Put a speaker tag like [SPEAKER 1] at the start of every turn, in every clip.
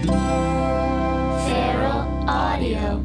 [SPEAKER 1] Feral Audio.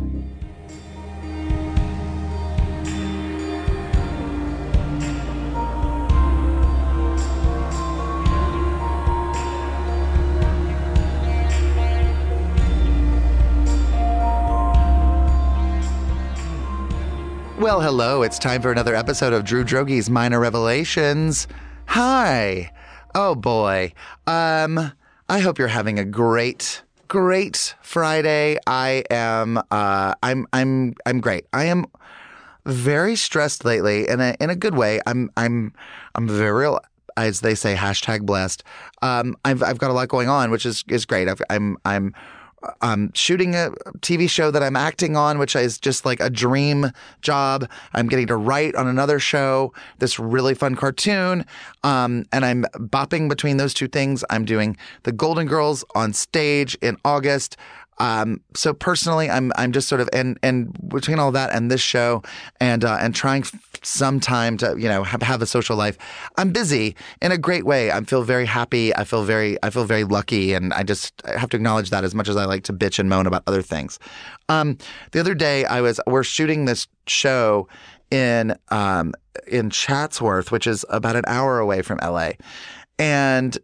[SPEAKER 2] Well, hello. It's time for another episode of Drew Drogi's Minor Revelations. Hi. Oh boy. I hope you're having a great Friday. I'm great. I am very stressed lately in a good way. I'm very, as they say, #blessed. I've got a lot going on, which is great. I'm shooting a TV show that I'm acting on, which is just like a dream job. I'm getting to write on another show, this really fun cartoon. And I'm bopping between those two things. I'm doing the Golden Girls on stage in August. So personally, I'm just sort of and between all that and this show and trying sometime to have a social life. I'm busy in a great way. I feel very happy. I feel very lucky, and I have to acknowledge that as much as I like to bitch and moan about other things. The other day we're shooting this show in Chatsworth, which is about an hour away from LA, and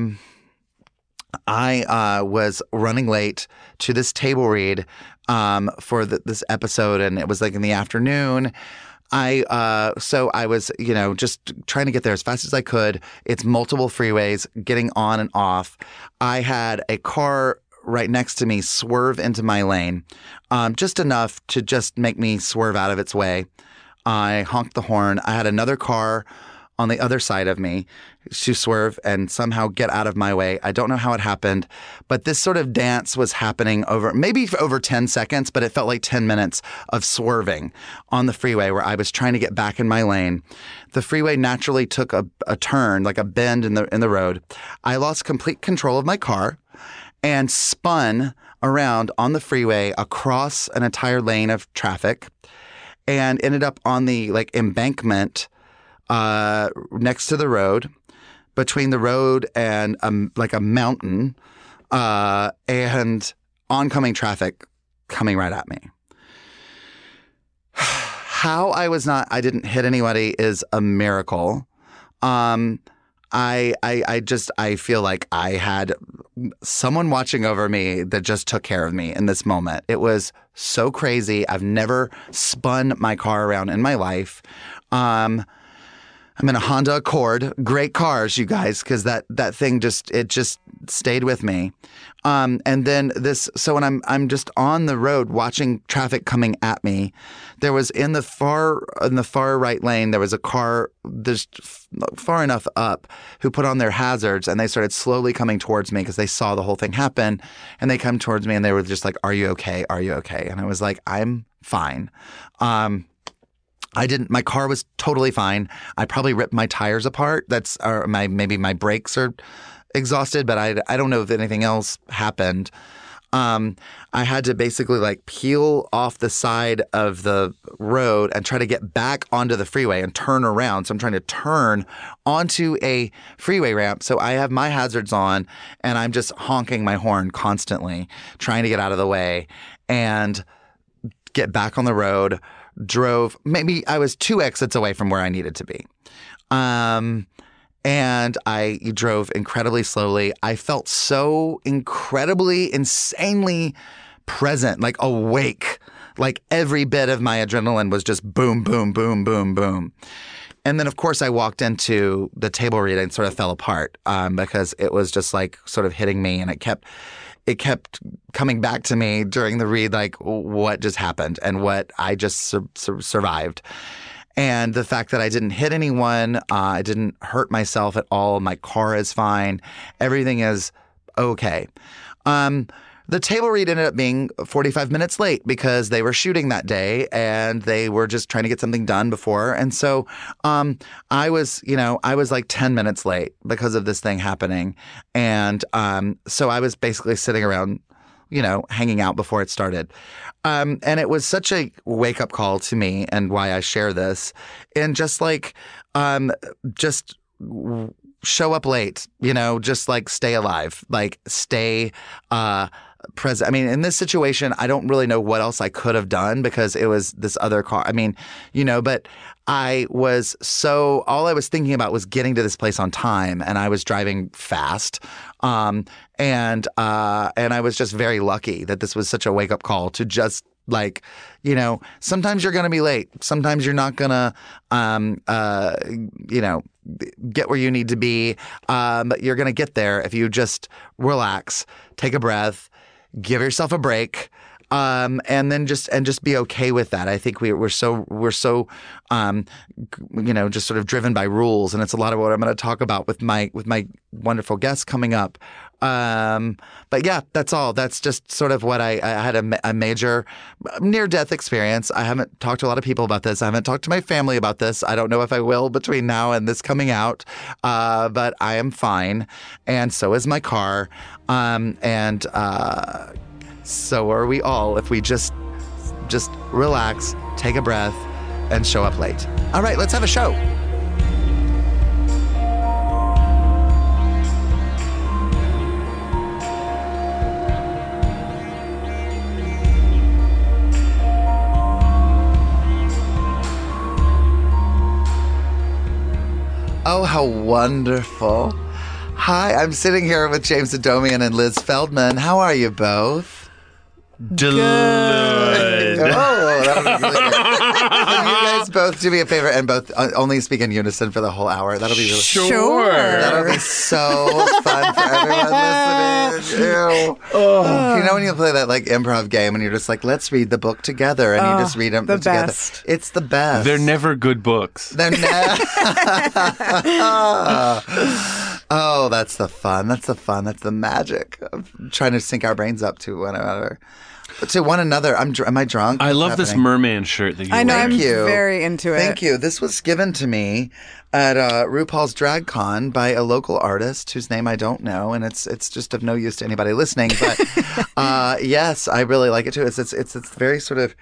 [SPEAKER 2] I was running late to this table read for this episode, and it was like in the afternoon. So I was, just trying to get there as fast as I could. It's multiple freeways, getting on and off. I had a car right next to me swerve into my lane, just enough to just make me swerve out of its way. I honked the horn. I had another car on the other side of me to swerve and somehow get out of my way. I don't know how it happened, but this sort of dance was happening maybe over 10 seconds, but it felt like 10 minutes of swerving on the freeway where I was trying to get back in my lane. The freeway naturally took a turn, like a bend in the road. I lost complete control of my car and spun around on the freeway across an entire lane of traffic and ended up on the embankment next to the road, between the road and like a mountain, and oncoming traffic coming right at me. How I didn't hit anybody is a miracle. I feel like I had someone watching over me that just took care of me in this moment. It was so crazy. I've never spun my car around in my life. I'm in a Honda Accord. Great cars, you guys, because that thing just stayed with me. And then so when I'm just on the road watching traffic coming at me, there was in the far right lane, there was a car just far enough up who put on their hazards, and they started slowly coming towards me because they saw the whole thing happen, and they come towards me and they were just like, "Are you okay? Are you okay?" And I was like, "I'm fine." My car was totally fine. I probably ripped my tires apart. Maybe my brakes are exhausted, but I don't know if anything else happened. I had to basically peel off the side of the road and try to get back onto the freeway and turn around. So I'm trying to turn onto a freeway ramp. So I have my hazards on and I'm just honking my horn constantly, trying to get out of the way and get back on the road. Drove, maybe I was 2 exits away from where I needed to be. And I drove incredibly slowly. I felt so incredibly, insanely present, awake. Every bit of my adrenaline was just boom, boom, boom, boom, boom. And then, of course, I walked into the table read and sort of fell apart because it was just sort of hitting me, and it kept coming back to me during the read, what just happened and what I just survived. And the fact that I didn't hit anyone, I didn't hurt myself at all. My car is fine. Everything is okay. The table read ended up being 45 minutes late because they were shooting that day and they were just trying to get something done before. And so I was 10 minutes late because of this thing happening. And so I was basically sitting around, hanging out before it started. And it was such a wake-up call to me and why I share this. And just show up late, just like stay alive, like stay present. I mean, in this situation, I don't really know what else I could have done because it was this other car. I mean, but all I was thinking about was getting to this place on time, and I was driving fast. And I was just very lucky that this was such a wake up call to just like, sometimes you're going to be late. Sometimes you're not going to, get where you need to be. But you're going to get there if you just relax, take a breath, give yourself a break. And then just be okay with that. I think we're so just sort of driven by rules, and it's a lot of what I'm going to talk about with my wonderful guests coming up. But yeah, that's all. That's just sort of what I had a major near-death experience. I haven't talked to a lot of people about this. I haven't talked to my family about this. I don't know if I will between now and this coming out. But I am fine, and so is my car. So are we all if we just relax, take a breath, and show up late. All right, let's have a show. Oh, how wonderful. Hi, I'm sitting here with James Adomian and Liz Feldman. How are you both?
[SPEAKER 3] Good.
[SPEAKER 2] Oh, that would be really good. Can you guys both do me a favor and both only speak in unison for the whole hour? That'll be really
[SPEAKER 3] Sure.
[SPEAKER 2] That'll be so fun for everyone listening. Ew. Oh. When you play that like improv game and you're just like, let's read the book together, and you just read them together.
[SPEAKER 4] Best.
[SPEAKER 2] It's the best.
[SPEAKER 3] They're never good books.
[SPEAKER 2] They're never. Oh, that's the fun. That's the fun. That's the magic of trying to sync our brains up to one another. To one another. Am I drunk?
[SPEAKER 3] I love this merman shirt that you
[SPEAKER 4] I know.
[SPEAKER 3] wear.
[SPEAKER 4] I'm
[SPEAKER 2] Thank you.
[SPEAKER 4] very into it.
[SPEAKER 2] Thank you. This was given to me at RuPaul's Drag Con by a local artist whose name I don't know, and it's just of no use to anybody listening. But yes, I really like it too. It's very sort of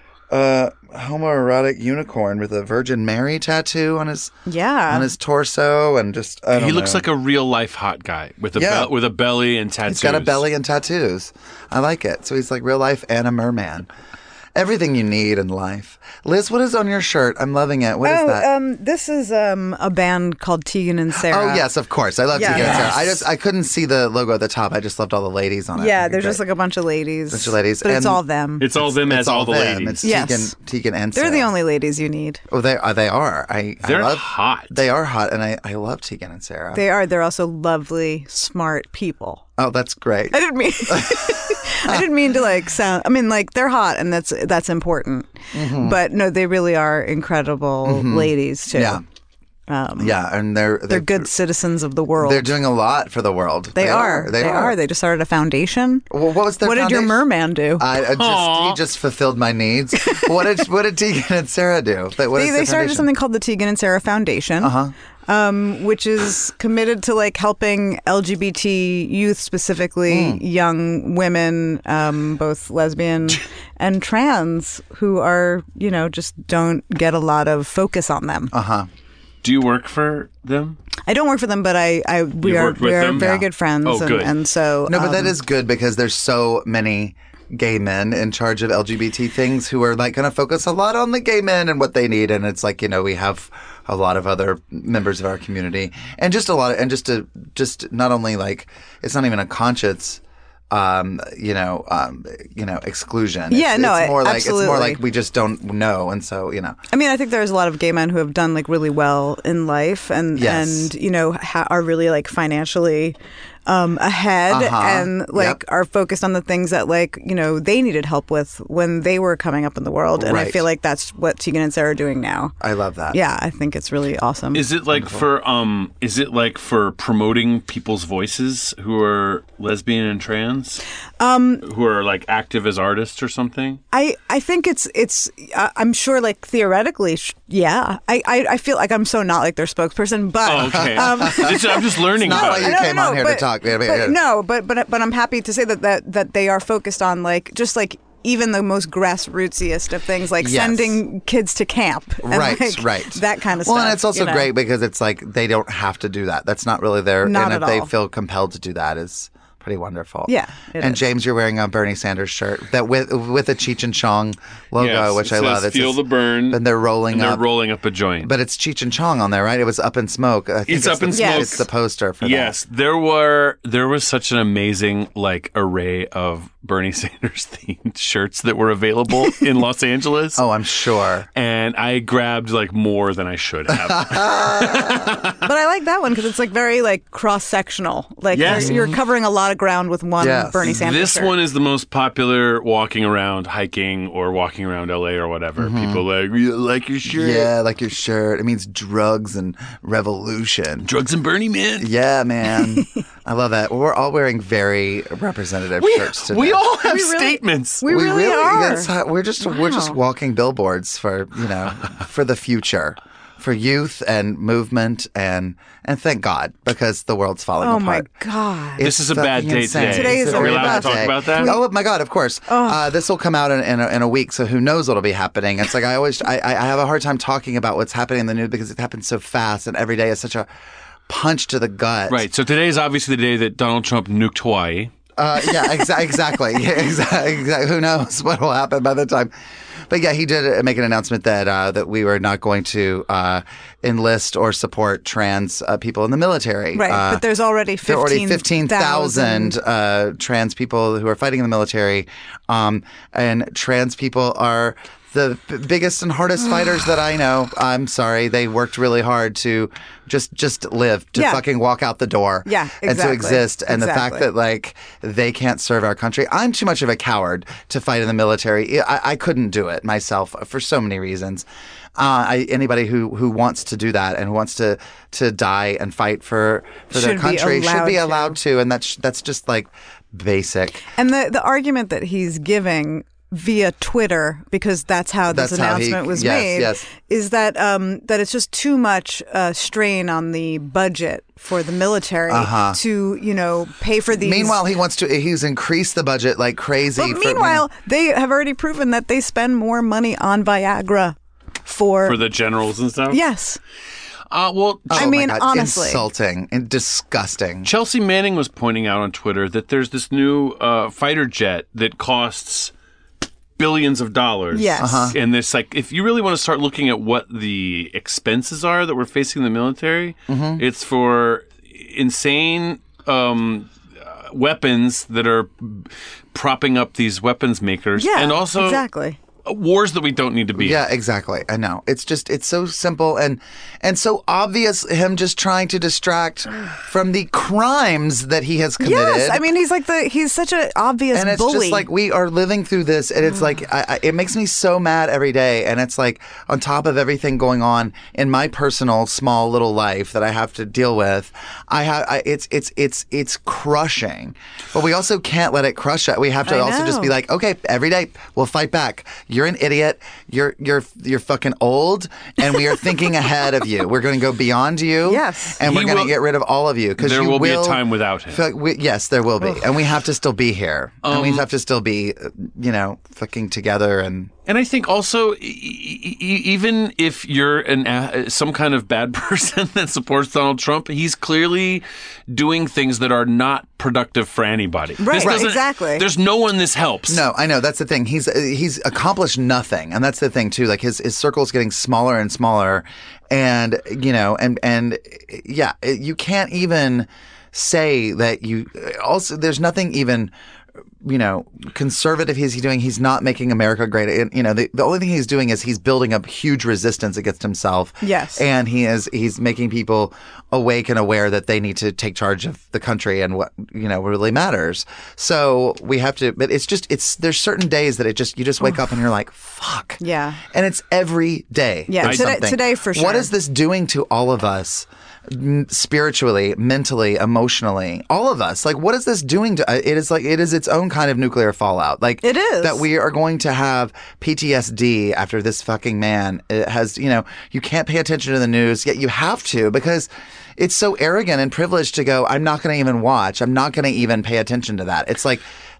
[SPEAKER 2] homoerotic unicorn with a Virgin Mary tattoo on his torso, and just
[SPEAKER 3] He looks like a real life hot guy with a belly and tattoos.
[SPEAKER 2] He's got a belly and tattoos. I like it. So he's like real life and a merman. Everything you need in life. Liz, what is on your shirt? I'm loving it. What is that?
[SPEAKER 4] This is a band called Tegan and Sarah.
[SPEAKER 2] Oh, yes, of course. I love
[SPEAKER 4] Yeah.
[SPEAKER 2] Tegan and
[SPEAKER 4] Yes.
[SPEAKER 2] Sarah. I couldn't see the logo at the top. I just loved all the ladies on it.
[SPEAKER 4] Yeah, there's just like a bunch of ladies.
[SPEAKER 2] Bunch of ladies.
[SPEAKER 4] But it's
[SPEAKER 2] And
[SPEAKER 4] all them.
[SPEAKER 3] It's all them as all the
[SPEAKER 2] them.
[SPEAKER 3] ladies.
[SPEAKER 2] It's
[SPEAKER 4] Yes.
[SPEAKER 2] Tegan and Sarah.
[SPEAKER 4] They're the only ladies you need.
[SPEAKER 2] Oh, they are.
[SPEAKER 3] They're hot.
[SPEAKER 2] They are hot, and I love Tegan and Sarah.
[SPEAKER 4] They are. They're also lovely, smart people.
[SPEAKER 2] Oh, that's great.
[SPEAKER 4] I didn't mean. I didn't mean to like sound. I mean, like they're hot, and that's important.
[SPEAKER 2] Mm-hmm.
[SPEAKER 4] But no, they really are incredible ladies too.
[SPEAKER 2] Yeah. Yeah, and they're
[SPEAKER 4] good citizens of the world.
[SPEAKER 2] They're doing a lot for the world.
[SPEAKER 4] They are. They just started a foundation.
[SPEAKER 2] Well, what was their
[SPEAKER 4] What did your
[SPEAKER 2] foundation?
[SPEAKER 4] merman do?
[SPEAKER 2] He just fulfilled my needs. what did Tegan and Sarah do?
[SPEAKER 4] They started something called the Tegan and Sarah Foundation. Which is committed to like helping LGBT youth, specifically young women, both lesbian and trans, who are just don't get a lot of focus on them.
[SPEAKER 3] Do you work for them?
[SPEAKER 4] I don't work for them, but we are
[SPEAKER 3] worked with them?
[SPEAKER 4] very
[SPEAKER 3] Yeah.
[SPEAKER 4] good friends.
[SPEAKER 3] Oh, good.
[SPEAKER 4] And so
[SPEAKER 2] No, but that is good because there's so many gay men in charge of LGBT things who are like going to focus a lot on the gay men and what they need, and it's like we have a lot of other members of our community, and just not only like it's not even a conscious exclusion.
[SPEAKER 4] Yeah,
[SPEAKER 2] it's more like
[SPEAKER 4] absolutely.
[SPEAKER 2] it's more like we just don't know, and so
[SPEAKER 4] I mean, I think there's a lot of gay men who have done like really well in life, and
[SPEAKER 2] Yes.
[SPEAKER 4] are really like financially ahead, and like are focused on the things that they needed help with when they were coming up in the world. And I
[SPEAKER 2] Right.
[SPEAKER 4] feel like that's what Tegan and Sarah are doing now.
[SPEAKER 2] I love that.
[SPEAKER 4] Yeah, I think it's really awesome.
[SPEAKER 3] Is it like for promoting people's voices who are lesbian and trans? Who are like active as artists or something?
[SPEAKER 4] I think it's I'm sure like theoretically, yeah. I feel like I'm so not like their spokesperson, but
[SPEAKER 3] Oh, okay. I'm just learning
[SPEAKER 2] Not
[SPEAKER 3] about
[SPEAKER 2] why
[SPEAKER 3] it.
[SPEAKER 2] you came on here to talk.
[SPEAKER 4] But I'm happy to say that they are focused on like just like even the most grassrootsiest of things, like
[SPEAKER 2] Yes.
[SPEAKER 4] sending kids to camp. And
[SPEAKER 2] Right,
[SPEAKER 4] like,
[SPEAKER 2] right.
[SPEAKER 4] That kind of
[SPEAKER 2] Well,
[SPEAKER 4] stuff.
[SPEAKER 2] and it's also
[SPEAKER 4] you know?
[SPEAKER 2] great because it's like they don't have to do that. That's not really their.
[SPEAKER 4] Not
[SPEAKER 2] and
[SPEAKER 4] at
[SPEAKER 2] if they
[SPEAKER 4] all.
[SPEAKER 2] feel compelled to do that, is pretty wonderful.
[SPEAKER 4] Yeah, it
[SPEAKER 2] And
[SPEAKER 4] is.
[SPEAKER 2] James, you're wearing a Bernie Sanders shirt that with a Cheech and Chong logo,
[SPEAKER 3] Yes,
[SPEAKER 2] which
[SPEAKER 3] it
[SPEAKER 2] I love.
[SPEAKER 3] says, "Feel the burn,"
[SPEAKER 2] and they're rolling
[SPEAKER 3] and they're
[SPEAKER 2] up.
[SPEAKER 3] rolling up a joint.
[SPEAKER 2] But it's Cheech and Chong on there, right? It was Up in Smoke. I think
[SPEAKER 3] It's Up in
[SPEAKER 2] the,
[SPEAKER 3] Smoke.
[SPEAKER 2] It's the poster for
[SPEAKER 3] Yes, there was such an amazing like array of Bernie Sanders themed shirts that were available in Los Angeles.
[SPEAKER 2] that. Oh, I'm sure.
[SPEAKER 3] And I grabbed like more than I should have.
[SPEAKER 4] But I like that one because it's like very like cross sectional. Like
[SPEAKER 3] Yes.
[SPEAKER 4] you're covering a lot of ground with one
[SPEAKER 2] Yes.
[SPEAKER 4] Bernie Sanders
[SPEAKER 3] This
[SPEAKER 4] shirt.
[SPEAKER 3] one is the most popular walking around, hiking, or walking around LA or whatever. People like your shirt.
[SPEAKER 2] Yeah, like your shirt. It means drugs and revolution.
[SPEAKER 3] Drugs and Bernie, man.
[SPEAKER 2] Yeah, man. I love that. We're all wearing very representative shirts today.
[SPEAKER 3] We all have
[SPEAKER 4] We really-
[SPEAKER 3] statements.
[SPEAKER 4] We really are.
[SPEAKER 2] That's how, we're just walking billboards for for the future, for youth and movement and thank God because the world's falling
[SPEAKER 4] Oh
[SPEAKER 2] apart.
[SPEAKER 4] my God.
[SPEAKER 3] This is a bad
[SPEAKER 2] fucking
[SPEAKER 3] day
[SPEAKER 2] insane.
[SPEAKER 3] today.
[SPEAKER 4] Today is
[SPEAKER 2] It's
[SPEAKER 4] a
[SPEAKER 3] Are we
[SPEAKER 4] really
[SPEAKER 3] allowed
[SPEAKER 4] bad
[SPEAKER 3] to talk
[SPEAKER 2] day.
[SPEAKER 3] about that?
[SPEAKER 2] Oh my God! Of course. This will come out in a week, so who knows what'll be happening? It's like I have a hard time talking about what's happening in the news because it happens so fast, and every day is such a punch to the gut.
[SPEAKER 3] Right. So today is obviously the day that Donald Trump nuked Hawaii.
[SPEAKER 2] Yeah. Exactly. Yeah, exactly. Who knows what will happen by the time? But yeah, he did make an announcement that we were not going to enlist or support trans people in the military.
[SPEAKER 4] Right, but there's already
[SPEAKER 2] there are already
[SPEAKER 4] 15,000
[SPEAKER 2] trans people who are fighting in the military, and trans people are the biggest and hardest fighters that I know. I'm sorry, they worked really hard to just live, to
[SPEAKER 4] Yeah.
[SPEAKER 2] fucking walk out the door,
[SPEAKER 4] Yeah,
[SPEAKER 2] and to
[SPEAKER 4] exactly.
[SPEAKER 2] exist. And the fact
[SPEAKER 4] Exactly.
[SPEAKER 2] that like they can't serve our country, I'm too much of a coward to fight in the military. I couldn't do it myself for so many reasons. Anybody who wants to do that and who wants to die and fight for their
[SPEAKER 4] Should be
[SPEAKER 2] country should be
[SPEAKER 4] allowed
[SPEAKER 2] allowed to, and that's just like basic.
[SPEAKER 4] And the argument that he's giving via Twitter, because that's how this
[SPEAKER 2] That's how he-
[SPEAKER 4] announcement was
[SPEAKER 2] yes,
[SPEAKER 4] made,
[SPEAKER 2] yes.
[SPEAKER 4] is that that it's just too much strain on the budget for the military to pay for these.
[SPEAKER 2] Meanwhile, he's increased the budget like crazy.
[SPEAKER 4] But meanwhile, they have already proven that they spend more money on Viagra
[SPEAKER 3] For the generals and stuff?
[SPEAKER 4] yes.
[SPEAKER 3] Well,
[SPEAKER 4] I
[SPEAKER 2] oh
[SPEAKER 4] mean,
[SPEAKER 2] my God,
[SPEAKER 4] honestly.
[SPEAKER 2] insulting and disgusting.
[SPEAKER 3] Chelsea Manning was pointing out on Twitter that there's this new fighter jet that costs billions of dollars.
[SPEAKER 4] Yes.
[SPEAKER 3] And this, like, if you really want to start looking at what the expenses are that we're facing in the military, it's for insane weapons that are propping up these weapons makers.
[SPEAKER 4] Yeah,
[SPEAKER 3] and also
[SPEAKER 4] exactly.
[SPEAKER 3] wars that we don't need to be in.
[SPEAKER 2] Yeah, exactly. I know. It's so simple and so obvious. Him just trying to distract from the crimes that he has committed.
[SPEAKER 4] Yes, I mean he's such an obvious
[SPEAKER 2] and it's
[SPEAKER 4] bully.
[SPEAKER 2] just like we are living through this, and it's like it makes me so mad every day. And it's like on top of everything going on in my personal small little life that I have to deal with, it's crushing. But we also can't let it crush it. We have to
[SPEAKER 4] I
[SPEAKER 2] also just be
[SPEAKER 4] know.
[SPEAKER 2] like, okay, every day we'll fight back. You're an idiot. You're fucking old, and we are thinking ahead of you. We're going to go beyond you.
[SPEAKER 4] Yes.
[SPEAKER 2] and we're
[SPEAKER 3] He
[SPEAKER 2] going to
[SPEAKER 3] will-
[SPEAKER 2] get rid of all of you because
[SPEAKER 3] There
[SPEAKER 2] you
[SPEAKER 3] will be a time without him.
[SPEAKER 2] Yes, there will be, and we have to still be here, and we have to still be, fucking together.
[SPEAKER 3] And I think also, even if you're some kind of bad person that supports Donald Trump, he's clearly doing things that are not productive for anybody.
[SPEAKER 4] Right,
[SPEAKER 3] This doesn't-
[SPEAKER 4] exactly.
[SPEAKER 3] There's no one this helps.
[SPEAKER 2] No, I know that's the thing. He's accomplished nothing, and that's the thing too. Like his circle's getting smaller and smaller, and you can't even say that you. Also, there's nothing even. Conservative he's doing. He's not making America great. The only thing he's doing is he's building up huge resistance against himself.
[SPEAKER 4] Yes.
[SPEAKER 2] And he's making people awake and aware that they need to take charge of the country and what, really matters. So we have to, but there's certain days that you just wake up and you're like, fuck.
[SPEAKER 4] Yeah.
[SPEAKER 2] And it's every day.
[SPEAKER 4] Yeah,
[SPEAKER 2] there's
[SPEAKER 4] today-
[SPEAKER 2] something.
[SPEAKER 4] today for sure.
[SPEAKER 2] What is this doing to all of us? Spiritually, mentally, emotionally, all of us. Like, what is this doing to it? Is its own kind of nuclear fallout. Like,
[SPEAKER 4] It is.
[SPEAKER 2] that we are going to have PTSD after this fucking man. It has, you can't pay attention to the news, yet you have to because it's so arrogant and privileged to go, I'm not going to even watch. I'm not going to even pay attention to that. It's like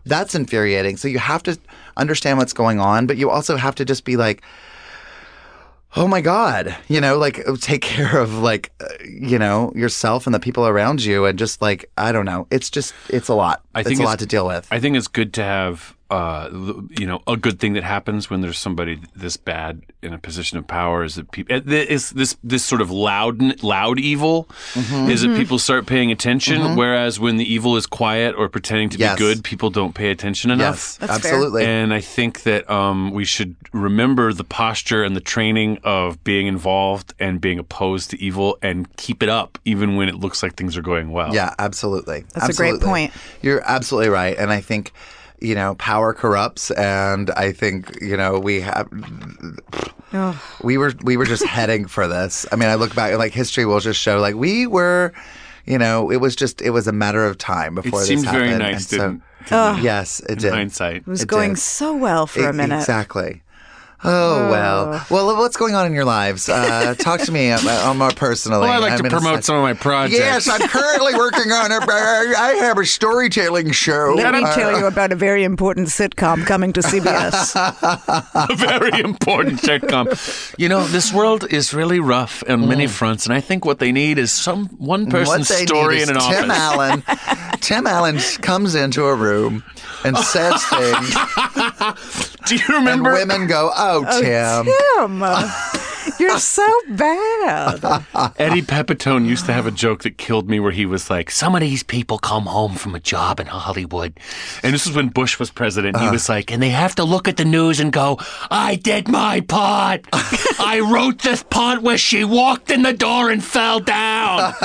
[SPEAKER 2] That's infuriating. So you have to understand what's going on, but you also have to just be like, oh my God, like take care of yourself and the people around you, and just like, I don't know. It's a lot. It's a lot to deal with.
[SPEAKER 3] I think it's good to have, a good thing that happens when there's somebody this bad in a position of power is that people, this sort of loud evil is that people start paying attention, whereas when the evil is quiet or pretending to be good, people don't pay attention enough.
[SPEAKER 2] Yes,
[SPEAKER 4] That's
[SPEAKER 2] absolutely.
[SPEAKER 3] And I think that we should remember the posture and the training of being involved and being opposed to evil and keep it up even when it looks like things are going well.
[SPEAKER 2] Yeah, absolutely.
[SPEAKER 4] That's a great point.
[SPEAKER 2] You're absolutely right. And I think, power corrupts, and I think, we have we were just heading for this. I mean, I look back, like history will just show, like we were, it was a matter of time before this happened.
[SPEAKER 3] It seemed very nice,
[SPEAKER 2] didn't yes, it
[SPEAKER 3] in
[SPEAKER 2] did.
[SPEAKER 3] hindsight.
[SPEAKER 4] It was going so well for a minute.
[SPEAKER 2] Exactly. Oh, well. Well, what's going on in your lives? Talk to me more personally.
[SPEAKER 3] Well, I'd like to promote some of my projects.
[SPEAKER 2] Yes, I'm currently working on I have a storytelling show.
[SPEAKER 4] Let me tell you about a very important sitcom coming to CBS.
[SPEAKER 3] A very important sitcom. This world is really rough on many fronts, and I think what they need is one person's story in an office.
[SPEAKER 2] Tim Allen. Tim Allen comes into a room and says things.
[SPEAKER 3] Do you remember?
[SPEAKER 2] And women go, oh, Tim.
[SPEAKER 4] You're so bad.
[SPEAKER 3] Eddie Pepitone used to have a joke that killed me where he was like, some of these people come home from a job in Hollywood. And this was when Bush was president. He was like, and they have to look at the news and go, I did my part. I wrote this part where she walked in the door and fell down.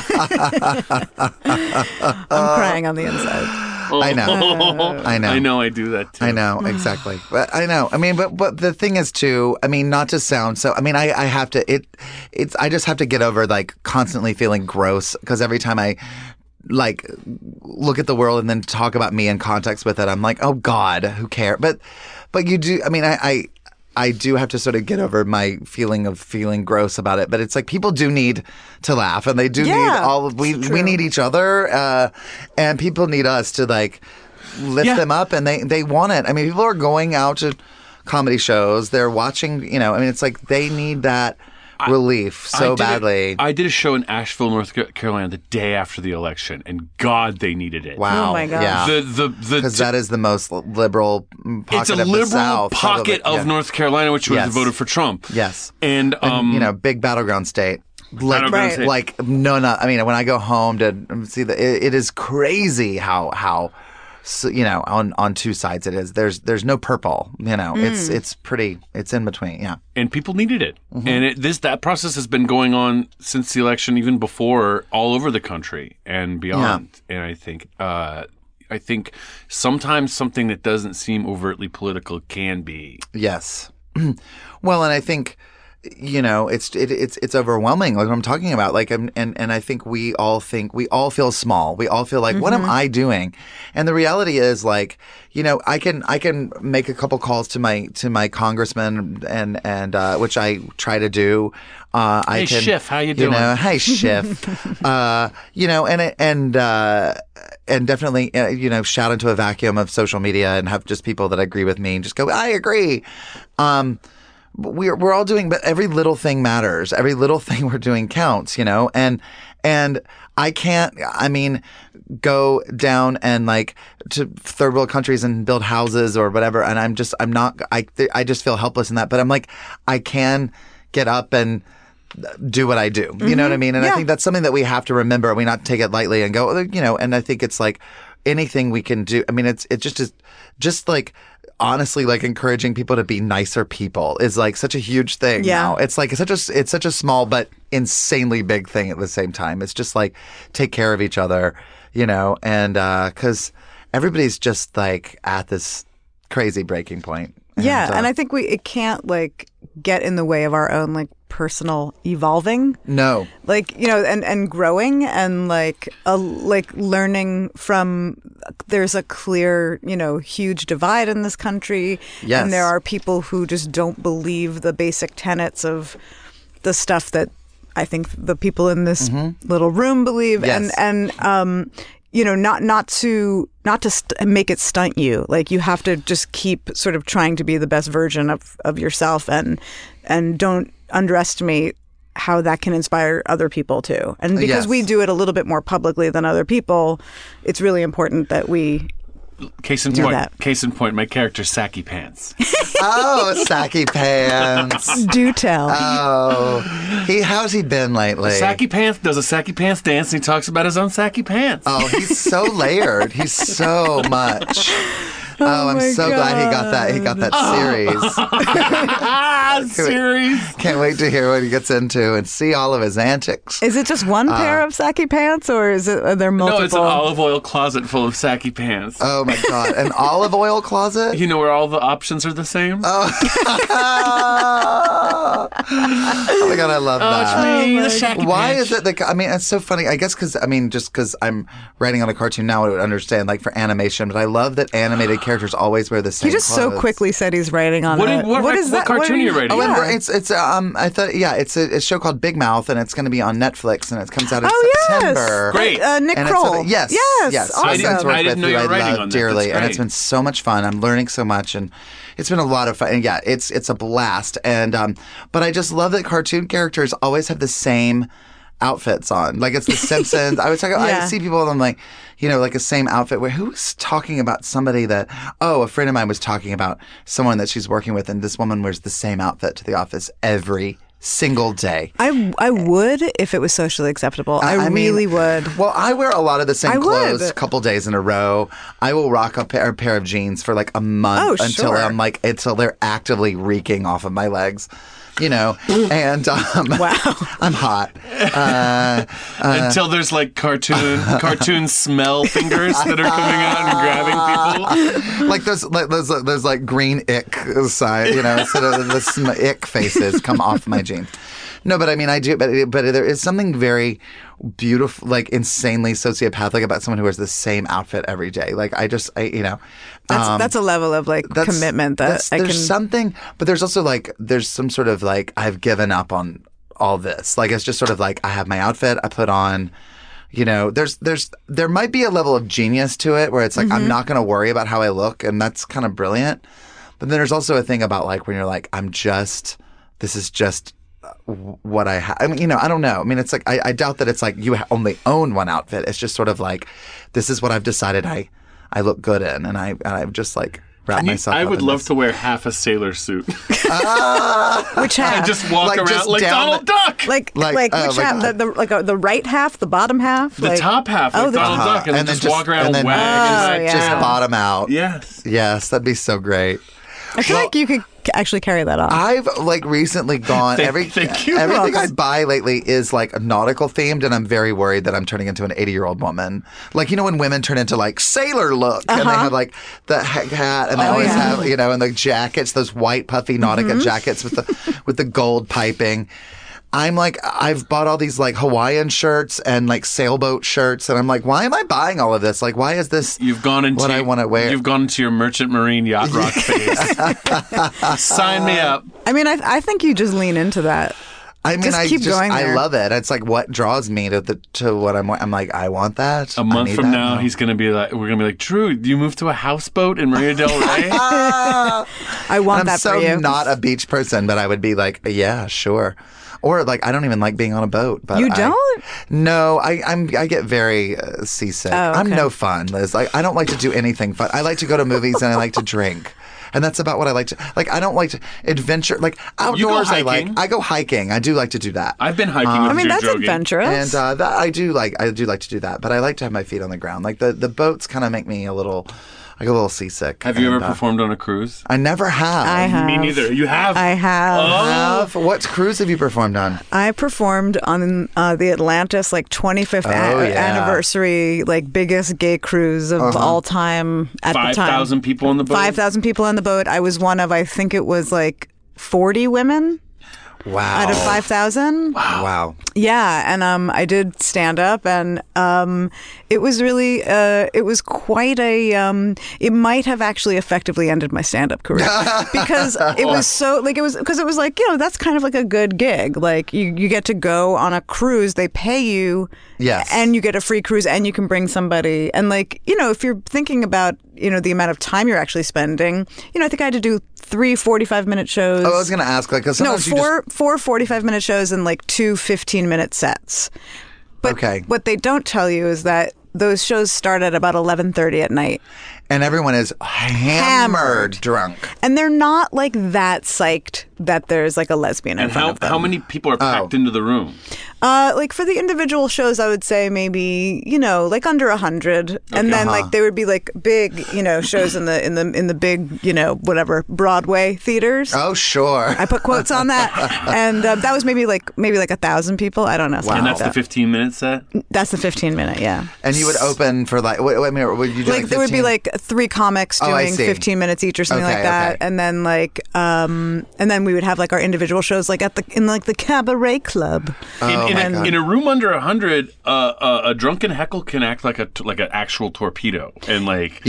[SPEAKER 4] I'm crying on the inside.
[SPEAKER 2] I know.
[SPEAKER 3] I know I do that too.
[SPEAKER 2] I know, exactly. But I know. I mean, but the thing is too, I mean, not to sound so, I mean, I have to, I just have to get over like constantly feeling gross, because every time I like look at the world and then talk about me in context with it, I'm like, oh God, who cares? But you do, I mean, I do have to sort of get over my feeling of feeling gross about it, but it's like people do need to laugh, and they do need we need each other, and people need us to like lift them up, and they want it. I mean, people are going out to comedy shows, they're watching, I mean, it's like they need that relief so badly.
[SPEAKER 3] I did a show in Asheville, North Carolina the day after the election, and God, they needed it.
[SPEAKER 2] Wow.
[SPEAKER 4] Oh my God.
[SPEAKER 2] Yeah.
[SPEAKER 3] Because
[SPEAKER 2] that is the most liberal pocket
[SPEAKER 3] it's a
[SPEAKER 2] of the
[SPEAKER 3] liberal
[SPEAKER 2] South.
[SPEAKER 3] pocket of North Carolina, which was voted for Trump.
[SPEAKER 2] Yes.
[SPEAKER 3] And
[SPEAKER 2] big battleground state.
[SPEAKER 3] Battleground state.
[SPEAKER 2] Like no. I mean, when I go home to see it is crazy how on two sides it is. There's no purple. It's pretty. It's in between. Yeah.
[SPEAKER 3] And people needed it, and that process has been going on since the election, even before, all over the country and beyond. Yeah. And I think sometimes something that doesn't seem overtly political can be.
[SPEAKER 2] Yes. Well, and I think, it's overwhelming, like what I'm talking about. Like, and I think we all feel small. We all feel like, what am I doing? And the reality is, like, I can make a couple calls to my congressman, and which I try to do.
[SPEAKER 3] Hey, Schiff, how you doing?
[SPEAKER 2] Hey, Schiff. And definitely, shout into a vacuum of social media and have just people that agree with me and just go, I agree. We're all doing, but every little thing matters. Every little thing we're doing counts, and I can't, go down and like to third world countries and build houses or whatever. And I just feel helpless in that, but I'm like, I can get up and do what I do. You know what I mean? And I think that's something that we have to remember. We not take it lightly and go, and I think it's like anything we can do. I mean, it just like, honestly, like encouraging people to be nicer people is like such a huge thing now. It's like it's such a small but insanely big thing at the same time. It's just like take care of each other, and because everybody's just like at this crazy breaking point.
[SPEAKER 4] And I think it can't like get in the way of our own like personal evolving.
[SPEAKER 2] No.
[SPEAKER 4] Like, and growing and like learning from, there's a clear, huge divide in this country.
[SPEAKER 2] Yes.
[SPEAKER 4] And there are people who just don't believe the basic tenets of the stuff that I think the people in this little room believe.
[SPEAKER 2] Yes.
[SPEAKER 4] And not to make it stunt you. Like, you have to just keep sort of trying to be the best version of yourself, and don't underestimate how that can inspire other people too. And because we do it a little bit more publicly than other people, it's really important that we
[SPEAKER 3] Case in point, my character's Sacky Pants.
[SPEAKER 2] Oh, Sacky Pants.
[SPEAKER 4] Do tell.
[SPEAKER 2] Oh, how's he been lately?
[SPEAKER 3] Sacky Pants does a Sacky Pants dance, and he talks about his own Sacky Pants.
[SPEAKER 2] Oh, he's so layered. He's so much. Oh, I'm so glad he got that. He got that series.
[SPEAKER 3] Series.
[SPEAKER 2] Can't wait to hear what he gets into and see all of his antics.
[SPEAKER 4] Is it just one pair of Sacky Pants, or are there multiple?
[SPEAKER 3] No, it's an olive oil closet full of Sacky Pants.
[SPEAKER 2] Oh my God, an olive oil closet?
[SPEAKER 3] You know where all the options are the same?
[SPEAKER 2] Oh, oh my God, I love that.
[SPEAKER 3] It's me, the Sacky
[SPEAKER 2] Why
[SPEAKER 3] Pants.
[SPEAKER 2] is it that? I mean, it's so funny. I guess just because I'm writing on a cartoon now, I would understand like for animation. But I love that animated characters always wear the same.
[SPEAKER 4] He just
[SPEAKER 2] clothes.
[SPEAKER 4] so quickly said he's writing on it.
[SPEAKER 3] What is that? What cartoon are you writing?
[SPEAKER 2] Oh,
[SPEAKER 3] on?
[SPEAKER 2] it's I thought it's a show called Big Mouth, and it's going to be on Netflix, and it comes out in
[SPEAKER 4] yes.
[SPEAKER 2] September.
[SPEAKER 3] Great.
[SPEAKER 4] Nick
[SPEAKER 2] And
[SPEAKER 4] Kroll.
[SPEAKER 2] yes.
[SPEAKER 4] Awesome.
[SPEAKER 3] I didn't know you were writing on that.
[SPEAKER 2] dearly,
[SPEAKER 3] That's
[SPEAKER 2] and
[SPEAKER 3] great.
[SPEAKER 2] it's been so much fun. I'm learning so much, and it's been a lot of fun. And yeah, it's a blast. And but I just love that cartoon characters always have the same outfits on. Like it's The Simpsons. I see people and I'm like, like the same outfit. Who was talking about somebody that? Oh, a friend of mine was talking about someone that she's working with, and this woman wears the same outfit to the office every single day.
[SPEAKER 4] I would if it was socially acceptable. I really would.
[SPEAKER 2] Well, I wear a lot of the same clothes
[SPEAKER 4] would.
[SPEAKER 2] a couple days in a row. I will rock a pair of jeans for like a month until until they're actively reeking off of my legs. And
[SPEAKER 4] wow,
[SPEAKER 2] I'm hot.
[SPEAKER 3] Until there's like cartoon smell fingers that are coming out and grabbing people.
[SPEAKER 2] Like those like green ick side, sort of the ick faces come off my jeans. No, but I mean, I do, but there is something very beautiful, like insanely sociopathic about someone who wears the same outfit every day. Like that's
[SPEAKER 4] a level of like commitment
[SPEAKER 2] there's something, but there's also like there's some sort of like I've given up on all this. Like it's just sort of like I have my outfit, I put on. There might be a level of genius to it where it's like I'm not going to worry about how I look, and that's kind of brilliant. But then there's also a thing about like when you're like this is just what I have. I mean, I don't know. I mean, it's like I doubt that it's like you only own one outfit. It's just sort of like this is what I've decided I look good in, and I've just like wrapped myself.
[SPEAKER 3] I
[SPEAKER 2] up
[SPEAKER 3] would
[SPEAKER 2] in
[SPEAKER 3] love
[SPEAKER 2] this.
[SPEAKER 3] to wear half a sailor suit.
[SPEAKER 4] Which half?
[SPEAKER 3] And just walk
[SPEAKER 2] Like,
[SPEAKER 3] around
[SPEAKER 2] just
[SPEAKER 3] like
[SPEAKER 2] down
[SPEAKER 3] Donald Duck.
[SPEAKER 4] Like which half? The right half, the bottom half,
[SPEAKER 3] The top half, like Donald Duck, and then just walk around and wag.
[SPEAKER 2] just bottom out.
[SPEAKER 3] Yes,
[SPEAKER 2] that'd be so great.
[SPEAKER 4] I feel like you could actually carry that off.
[SPEAKER 2] I've like recently gone
[SPEAKER 3] Thank you.
[SPEAKER 2] everything I buy lately is like nautical themed, and I'm very worried that I'm turning into an 80-year-old woman. Like when women turn into like sailor look, and they have like the hat, and they always have and the jackets, those white puffy Nautica jackets with the gold piping. I'm like, I've bought all these like Hawaiian shirts and like sailboat shirts, and I'm like, why am I buying all of this? Like, why is this what I want to wear?
[SPEAKER 3] You've gone into your merchant marine yacht rock phase. Sign me up.
[SPEAKER 4] I mean, I think you just lean into that.
[SPEAKER 2] I mean,
[SPEAKER 4] going
[SPEAKER 2] I
[SPEAKER 4] there.
[SPEAKER 2] love it. It's like what draws me to what I'm like, I want that.
[SPEAKER 3] A month from now, we're gonna be like, Drew, you moved to a houseboat in Maria del Rey?
[SPEAKER 4] I want that for you.
[SPEAKER 2] I'm so not a beach person, but I would be like, yeah, sure. Or like I don't even like being on a boat. But
[SPEAKER 4] you don't?
[SPEAKER 2] No, I get very seasick.
[SPEAKER 4] Oh, okay.
[SPEAKER 2] I'm no fun, Liz. Like I don't like to do anything fun. I like to go to movies and I like to drink. And that's about what I like to like. I don't like to adventure like outdoors. I go hiking. I do like to do that.
[SPEAKER 3] I've been hiking. With
[SPEAKER 4] I mean, that's
[SPEAKER 3] Jogi.
[SPEAKER 4] adventurous.
[SPEAKER 2] And that I do like to do that. But I like to have my feet on the ground. Like the boats kind of make me a little seasick.
[SPEAKER 3] Have you ever performed on a cruise?
[SPEAKER 2] I never have.
[SPEAKER 4] I have.
[SPEAKER 3] Me neither. You have?
[SPEAKER 4] I have.
[SPEAKER 2] What cruise have you performed on?
[SPEAKER 4] I performed on the Atlantis 25th anniversary, biggest gay cruise of all time at the time.
[SPEAKER 3] 5,000 people on the boat?
[SPEAKER 4] 5,000 people on the boat. I was one of, I think it was 40 women.
[SPEAKER 2] Wow.
[SPEAKER 4] out of 5,000.
[SPEAKER 2] Wow.
[SPEAKER 4] Yeah, and I did stand up, and it was really it was quite a it might have actually effectively ended my stand up career because it was so like it was like, you know, that's kind of like a good gig. Like you get to go on a cruise, they pay you,
[SPEAKER 2] Yes.
[SPEAKER 4] and you get a free cruise, and you can bring somebody, and like, you know, if you're thinking about, you know, the amount of time you're actually spending, you know, I think I had to do 3 45-minute shows.
[SPEAKER 2] Oh, I was going to ask, like, 'cause
[SPEAKER 4] No,
[SPEAKER 2] sometimes you just...
[SPEAKER 4] four 45-minute shows and like 2 15-minute sets. But
[SPEAKER 2] Okay.
[SPEAKER 4] what they don't tell you is that those shows start at about 11:30 at night.
[SPEAKER 2] And everyone is hammered drunk.
[SPEAKER 4] And they're not like that psyched that there's like a lesbian in
[SPEAKER 3] And
[SPEAKER 4] front of them.
[SPEAKER 3] how many people are packed into the room?
[SPEAKER 4] Like for the individual shows, I would say maybe, you know, like under 100, and then like they would be like big, you know, shows in the big, you know, whatever Broadway theaters.
[SPEAKER 2] Oh, sure.
[SPEAKER 4] I put quotes on that, and that was maybe like 1,000 people. I don't know.
[SPEAKER 3] And that's the 15-minute set?
[SPEAKER 4] That's the 15-minute, yeah.
[SPEAKER 2] And you would open for like, wait a minute, would you do
[SPEAKER 4] Like there would be
[SPEAKER 2] 15?
[SPEAKER 4] like 3 comics
[SPEAKER 2] Oh, I
[SPEAKER 4] doing
[SPEAKER 2] see.
[SPEAKER 4] 15 minutes each or something
[SPEAKER 2] Okay,
[SPEAKER 4] like that,
[SPEAKER 2] okay.
[SPEAKER 4] and then like and then we would have like our individual shows like in the cabaret club.
[SPEAKER 3] In a room under 100, a drunken heckle can act like an actual torpedo, and like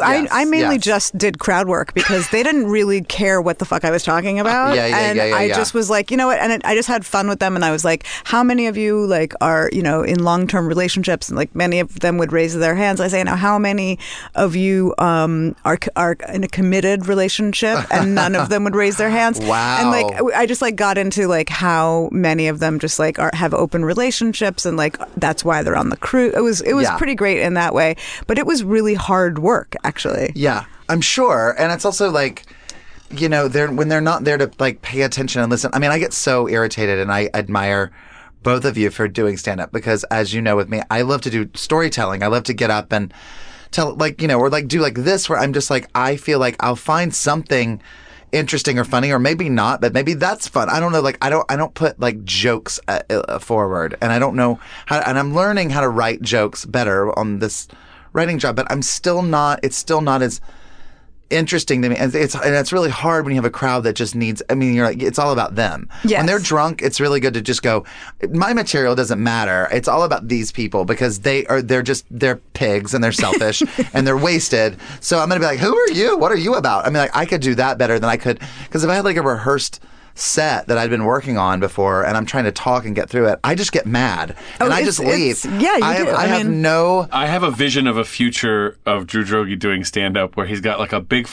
[SPEAKER 4] I mainly
[SPEAKER 2] yes.
[SPEAKER 4] just did crowd work because they didn't really care what the fuck I was talking about. And I just was like, you know what, and I just had fun with them, and I was like, how many of you like are, you know, in long-term relationships? And like many of them would raise their hands. I say, now how many of you are in a committed relationship? And none of them would raise their hands.
[SPEAKER 2] Wow.
[SPEAKER 4] And like I just like got into like how many of them just like have open relationships, and like that's why they're on the cruise. It was
[SPEAKER 2] Yeah.
[SPEAKER 4] pretty great in that way, but it was really hard work actually.
[SPEAKER 2] Yeah, I'm sure. And it's also like, you know, when they're not there to like pay attention and listen. I mean, I get so irritated, and I admire both of you for doing stand-up because, as you know, with me, I love to do storytelling. I love to get up and tell, like, you know, or like do like this where I'm just like, I feel like I'll find something interesting or funny, or maybe not, but maybe that's fun. I don't know. Like I don't put like jokes forward, and I don't know how. And I'm learning how to write jokes better on this writing job, but I'm still not. It's still not as interesting to me, and it's really hard when you have a crowd that just needs. I mean, you're like, it's all about them.
[SPEAKER 4] Yes.
[SPEAKER 2] When they're drunk, it's really good to just go, my material doesn't matter. It's all about these people because they're pigs and they're selfish and they're wasted. So I'm gonna be like, who are you? What are you about? I mean, like I could do that better than I could, because if I had like a rehearsed set that I'd been working on before and I'm trying to talk and get through it, I just get mad and I just leave.
[SPEAKER 4] Yeah, you do.
[SPEAKER 2] I have
[SPEAKER 4] mean,
[SPEAKER 2] no.
[SPEAKER 3] I have a vision of a future of Drew Droege doing stand-up where he's got like a big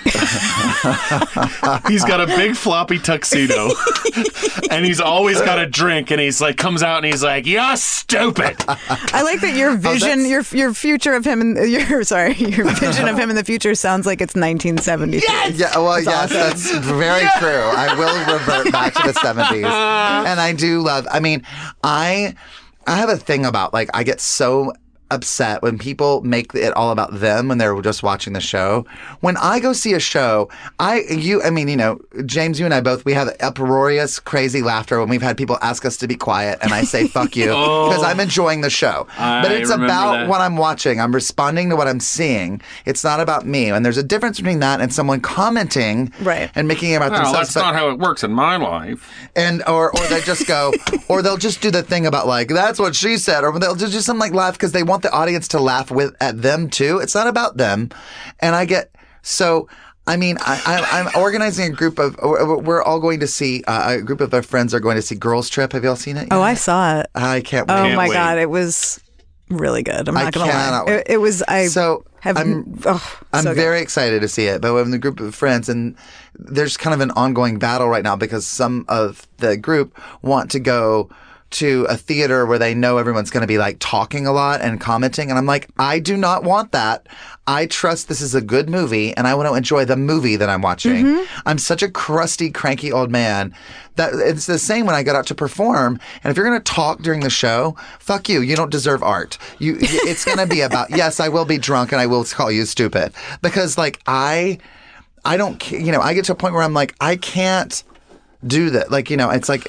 [SPEAKER 3] he's got a big floppy tuxedo and he's always got a drink, and he's like comes out and he's like, you're stupid.
[SPEAKER 4] I like that your vision, your future of him, and your vision of him in the future sounds like it's 1972.
[SPEAKER 2] Yeah, well, yes, that's very true. I will revert back to the 70s. And I do love, I mean, I have a thing about, like, I get so upset when people make it all about them when they're just watching the show. When I go see a show, I mean, you know, James, you and I both, we have uproarious, crazy laughter when we've had people ask us to be quiet, and I say, fuck you, because I'm enjoying the show. But it's about what I'm watching. I'm responding to what I'm seeing. It's not about me. And there's a difference between that and someone commenting and making it about
[SPEAKER 3] Well,
[SPEAKER 2] themselves.
[SPEAKER 3] that's not how it works in my life.
[SPEAKER 2] And or they just go, or they'll just do the thing about like, that's what she said, or they'll just do something like laugh because they want the audience to laugh at them too. It's not about them. And I get so. I mean, I'm organizing a group of. We're all going to see a group of our friends are going to see Girls Trip. Have y'all seen it yet?
[SPEAKER 4] Oh, I saw it.
[SPEAKER 2] I can't wait.
[SPEAKER 4] Oh
[SPEAKER 3] Can't
[SPEAKER 4] my
[SPEAKER 3] wait.
[SPEAKER 4] God, it was really good. I'm not going to
[SPEAKER 2] cannot
[SPEAKER 4] lie.
[SPEAKER 2] wait.
[SPEAKER 4] It was. I'm
[SPEAKER 2] so
[SPEAKER 4] good.
[SPEAKER 2] very excited to see it. But we're in the group of friends, and there's kind of an ongoing battle right now because some of the group want to go to a theater where they know everyone's going to be like talking a lot and commenting. And I'm like, I do not want that. I trust this is a good movie and I want to enjoy the movie that I'm watching. I'm such a crusty, cranky old man that it's the same when I got out to perform. And if you're going to talk during the show, fuck you. You don't deserve art. It's going to be about, yes, I will be drunk and I will call you stupid because like I don't, you know, I get to a point where I'm like, I can't do that. Like, it's like,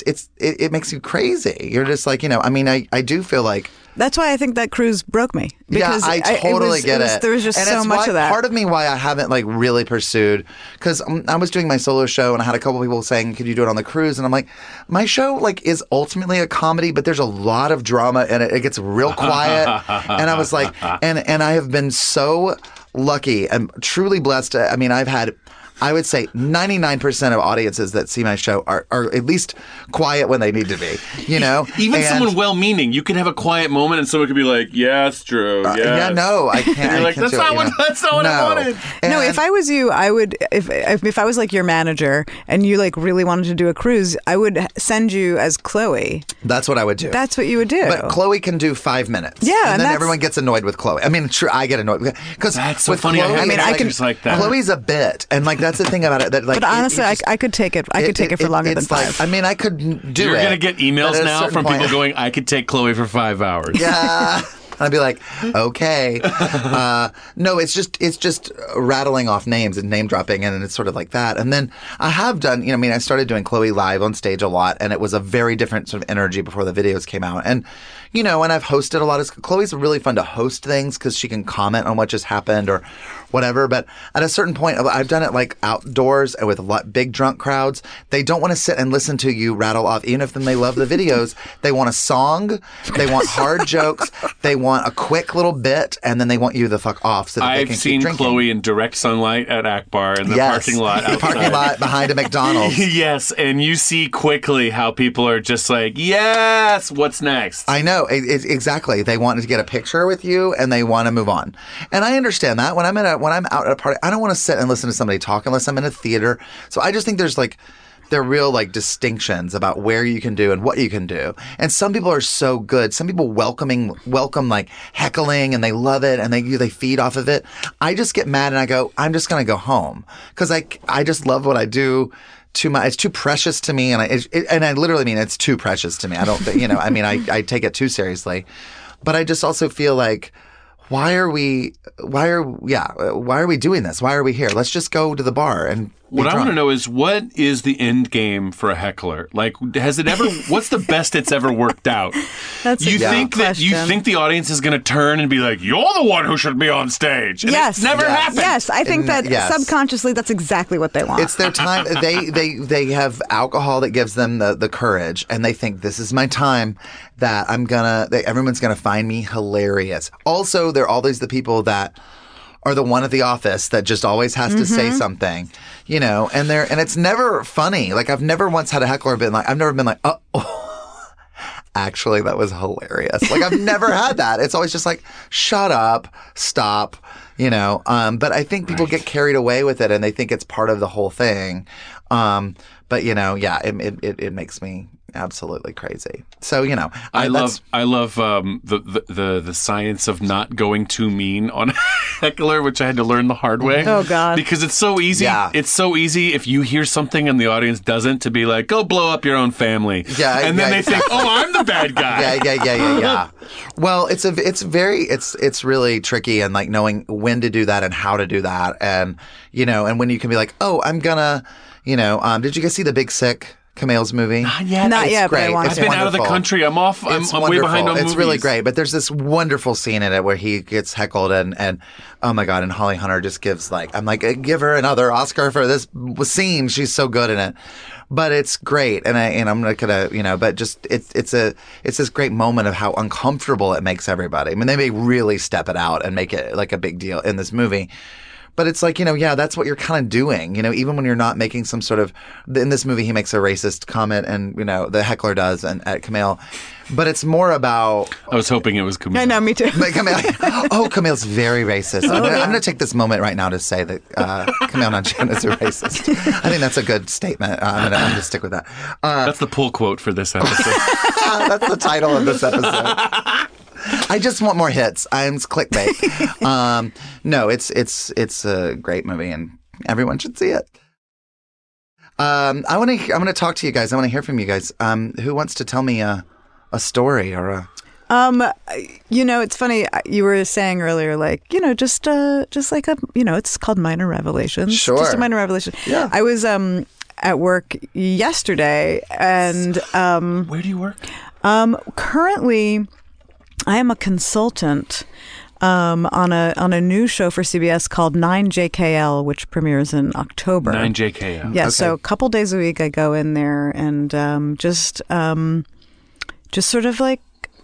[SPEAKER 2] it makes you crazy. You're just like, I mean, I do feel like.
[SPEAKER 4] That's why I think that cruise broke me. Because
[SPEAKER 2] I totally get it.
[SPEAKER 4] There was just
[SPEAKER 2] and
[SPEAKER 4] so much of that.
[SPEAKER 2] Part of me why I haven't like really pursued, because I was doing my solo show and I had a couple people saying, could you do it on the cruise? And I'm like, my show like is ultimately a comedy, but there's a lot of drama and it gets real quiet. And I was like, and I have been so lucky and truly blessed. I mean, I've had, I would say 99% of audiences that see my show are at least quiet when they need to be,
[SPEAKER 3] Even someone well-meaning, you can have a quiet moment and someone could be like, yes, Drew, yes.
[SPEAKER 2] Yeah, no, I can't.
[SPEAKER 3] You're like, that's not what I wanted.
[SPEAKER 4] No, if I was you, I would, if I was like your manager and you like really wanted to do a cruise, I would send you as Chloe.
[SPEAKER 2] That's what I would do.
[SPEAKER 4] That's what you would do.
[SPEAKER 2] But Chloe can do 5 minutes.
[SPEAKER 4] Yeah.
[SPEAKER 2] And then everyone gets annoyed with Chloe. I mean, true, I get annoyed. Because
[SPEAKER 3] that's so funny.
[SPEAKER 2] Chloe,
[SPEAKER 3] I mean, I can just like that.
[SPEAKER 2] Chloe's a bit. And like, that's the thing about it. That like,
[SPEAKER 4] but honestly, I could take it. I could take it for longer than 5.
[SPEAKER 2] Like, I mean, I could do
[SPEAKER 3] You're
[SPEAKER 2] it.
[SPEAKER 3] You're going to get emails now from
[SPEAKER 2] point,
[SPEAKER 3] people going, I could take Chloe for 5 hours.
[SPEAKER 2] Yeah. I'd be like, okay. No, it's just rattling off names and name dropping, and it's sort of like that. And then I have done, I started doing Chloe live on stage a lot, and it was a very different sort of energy before the videos came out. And, and I've hosted a lot of, Chloe's really fun to host things because she can comment on what just happened or whatever. But at a certain point, I've done it like outdoors and with big drunk crowds. They don't want to sit and listen to you rattle off, even if they love the videos. They want a song. They want hard jokes. They want a quick little bit, and then they want you the fuck off so that they can keep drinking.
[SPEAKER 3] I've seen Chloe in direct sunlight at Akbar in the parking lot outside.
[SPEAKER 2] The parking lot behind a McDonald's.
[SPEAKER 3] Yes, and you see quickly how people are just like, yes, what's next?
[SPEAKER 2] I know, exactly. They want to get a picture with you, and they want to move on. And I understand that. When I'm out at a party, I don't want to sit and listen to somebody talk unless I'm in a theater. So I just think there are real like distinctions about where you can do and what you can do. And some people are so good. Some people welcome like heckling and they love it and they feed off of it. I just get mad and I go, I'm just going to go home because I just love what I do. It's too precious to me. And I literally mean it's too precious to me. I don't think, I take it too seriously, but I just also feel like, why are we doing this? Why are we here? Let's just go to the bar and
[SPEAKER 3] what I want to know is, what is the end game for a heckler? Like, what's the best it's ever worked out?
[SPEAKER 4] That's a good question.
[SPEAKER 3] You think the audience is going to turn and be like, you're the one who should be on stage? And
[SPEAKER 4] yes.
[SPEAKER 3] It never happened.
[SPEAKER 4] Yes, I think subconsciously that's exactly what they want.
[SPEAKER 2] It's their time. They have alcohol that gives them the courage, and they think, this is my time that everyone's going to find me hilarious. Also, there are always the people that are the one at the office that just always has to say something, and it's never funny. Like, I've never once had a heckler I've never been like, oh, actually, that was hilarious. Like, I've never had that. It's always just like, shut up, stop, but I think people get carried away with it and they think it's part of the whole thing. But it makes me absolutely crazy. So
[SPEAKER 3] I love the science of not going too mean on a heckler, which I had to learn the hard way.
[SPEAKER 4] Oh God!
[SPEAKER 3] Because it's so easy.
[SPEAKER 2] Yeah.
[SPEAKER 3] It's so easy if you hear something and the audience doesn't, to be like, go blow up your own family.
[SPEAKER 2] Yeah,
[SPEAKER 3] and then they think, oh, I'm the bad guy.
[SPEAKER 2] Yeah. Well, it's really tricky and like knowing when to do that and how to do that, and and when you can be like, oh, I'm gonna, did you guys see The Big Sick? Kumail's movie?
[SPEAKER 3] Not yet.
[SPEAKER 4] Not
[SPEAKER 2] it's
[SPEAKER 4] yet,
[SPEAKER 2] great.
[SPEAKER 4] but I want
[SPEAKER 3] I've been out of the country. I'm off. I'm way behind on movies.
[SPEAKER 2] It's really great. But there's this wonderful scene in it where he gets heckled and oh my God, and Holly Hunter just gives I'm like, give her another Oscar for this scene. She's so good in it. But it's great. And I'm not gonna, but just it's this great moment of how uncomfortable it makes everybody. I mean, they may really step it out and make it like a big deal in this movie. But it's like, that's what you're kind of doing, even when you're not making some sort of, in this movie, he makes a racist comment and, the heckler does and at Kumail. But it's more about.
[SPEAKER 3] I was hoping it was Kumail.
[SPEAKER 4] I know, me too.
[SPEAKER 2] Kumail's very racist. I'm going to take this moment right now to say that Kumail Nanjiani is a racist. I think that's a good statement. I'm going to stick with that.
[SPEAKER 3] That's the pull quote for this episode.
[SPEAKER 2] That's the title of this episode. I just want more hits. It's clickbait. No, it's a great movie and everyone should see it. I'm going to talk to you guys. I want to hear from you guys. Who wants to tell me a story or a?
[SPEAKER 4] It's funny. You were saying earlier, just like it's called Minor Revelations.
[SPEAKER 2] Sure.
[SPEAKER 4] Just a minor revelation.
[SPEAKER 2] Yeah.
[SPEAKER 4] I was at work yesterday, and
[SPEAKER 3] Where do you work?
[SPEAKER 4] currently I am a consultant on a new show for CBS called 9JKL, which premieres in October.
[SPEAKER 3] 9JKL.
[SPEAKER 4] Yeah, so a couple days a week I go in there and just sort of like,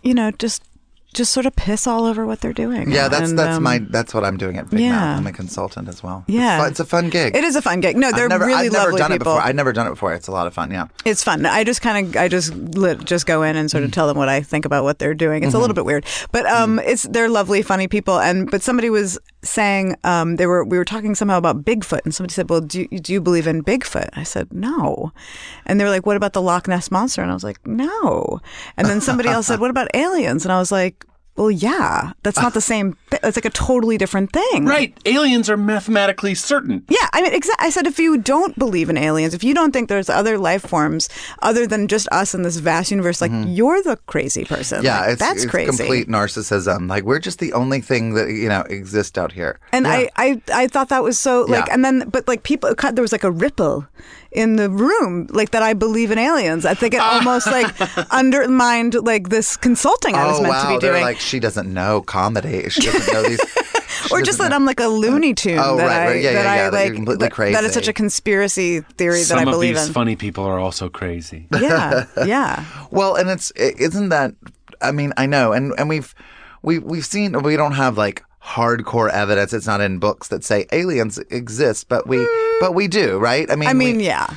[SPEAKER 4] just sort of piss all over what they're doing.
[SPEAKER 2] Yeah, that's
[SPEAKER 4] And,
[SPEAKER 2] that's what I'm doing at Big Mouth. I'm a consultant as well.
[SPEAKER 4] Yeah.
[SPEAKER 2] It's a fun gig.
[SPEAKER 4] It is a fun gig. No, they're really
[SPEAKER 2] I've never
[SPEAKER 4] lovely
[SPEAKER 2] done
[SPEAKER 4] people.
[SPEAKER 2] it before. I've never done it before. It's a lot of fun. Yeah.
[SPEAKER 4] It's fun. I just just go in and sort of tell them what I think about what they're doing. It's a little bit weird, but they're lovely, funny people. But somebody was saying we were talking somehow about Bigfoot, and somebody said, "Well, do you believe in Bigfoot?" I said, "No," and they were like, "What about the Loch Ness monster?" And I was like, "No," and then somebody else said, "What about aliens?" And I was like, well, yeah, that's not the same. It's like a totally different thing.
[SPEAKER 3] Right. Aliens are mathematically certain.
[SPEAKER 4] Yeah, I mean, I said if you don't believe in aliens, if you don't think there's other life forms other than just us in this vast universe, like you're the crazy person.
[SPEAKER 2] Yeah,
[SPEAKER 4] like, that's
[SPEAKER 2] it's
[SPEAKER 4] crazy.
[SPEAKER 2] complete narcissism. Like we're just the only thing that exists out here.
[SPEAKER 4] And I thought that was so like,
[SPEAKER 2] Yeah.
[SPEAKER 4] and then but like people, there was like a ripple in the room, like that I believe in aliens. I think it almost like undermined like this consulting I was meant to be
[SPEAKER 2] They're
[SPEAKER 4] doing.
[SPEAKER 2] like, she doesn't know comedy. She doesn't know these.
[SPEAKER 4] Or just that I'm like a Looney Tune.
[SPEAKER 2] Oh,
[SPEAKER 4] that
[SPEAKER 2] right,
[SPEAKER 4] I,
[SPEAKER 2] right. Yeah,
[SPEAKER 4] that
[SPEAKER 2] yeah,
[SPEAKER 4] I
[SPEAKER 2] yeah, that
[SPEAKER 4] like
[SPEAKER 2] you're completely crazy.
[SPEAKER 4] That it's such a conspiracy theory that I
[SPEAKER 3] Some of
[SPEAKER 4] believe
[SPEAKER 3] these
[SPEAKER 4] in.
[SPEAKER 3] funny people are also crazy.
[SPEAKER 4] Yeah, yeah.
[SPEAKER 2] Well, and isn't that? I mean, I know, and we've seen. We don't have like hardcore evidence. It's not in books that say aliens exist, but we do, right? I mean,
[SPEAKER 4] yeah.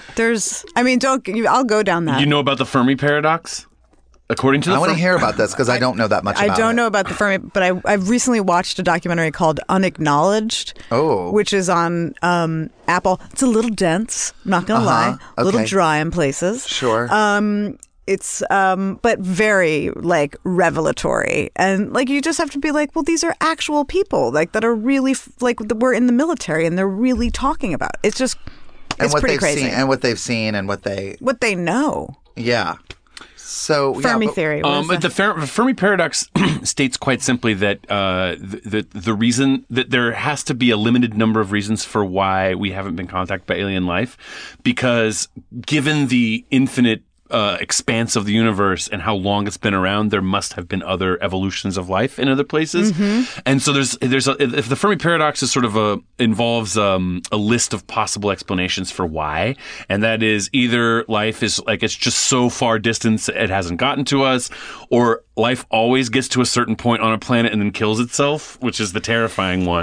[SPEAKER 4] I'll go down that.
[SPEAKER 3] You know about the Fermi paradox? According to the
[SPEAKER 2] I want to
[SPEAKER 3] Fermi-
[SPEAKER 2] hear about this because I don't know that much about it.
[SPEAKER 4] I don't know about the Fermi, but I've recently watched a documentary called Unacknowledged, which is on Apple. It's a little dense, I'm not going to lie. A little
[SPEAKER 2] Okay.
[SPEAKER 4] dry in places.
[SPEAKER 2] Sure.
[SPEAKER 4] It's but very like revelatory, and like you just have to be like, well, these are actual people like that are really like we're in the military and they're really talking about it. It's just it's
[SPEAKER 2] what
[SPEAKER 4] pretty
[SPEAKER 2] they've
[SPEAKER 4] crazy.
[SPEAKER 2] seen, and what they've seen and what they
[SPEAKER 4] know.
[SPEAKER 2] Yeah. So
[SPEAKER 4] Fermi
[SPEAKER 2] yeah, but-
[SPEAKER 4] theory. What is that?
[SPEAKER 3] The Fermi paradox states quite simply that the reason that there has to be a limited number of reasons for why we haven't been contacted by alien life, because given the infinite expanse of the universe and how long it's been around, there must have been other evolutions of life in other places. And so if the Fermi paradox is sort of involves a list of possible explanations for why, and that is either life is like it's just so far distant it hasn't gotten to us, or life always gets to a certain point on a planet and then kills itself, which is the terrifying one.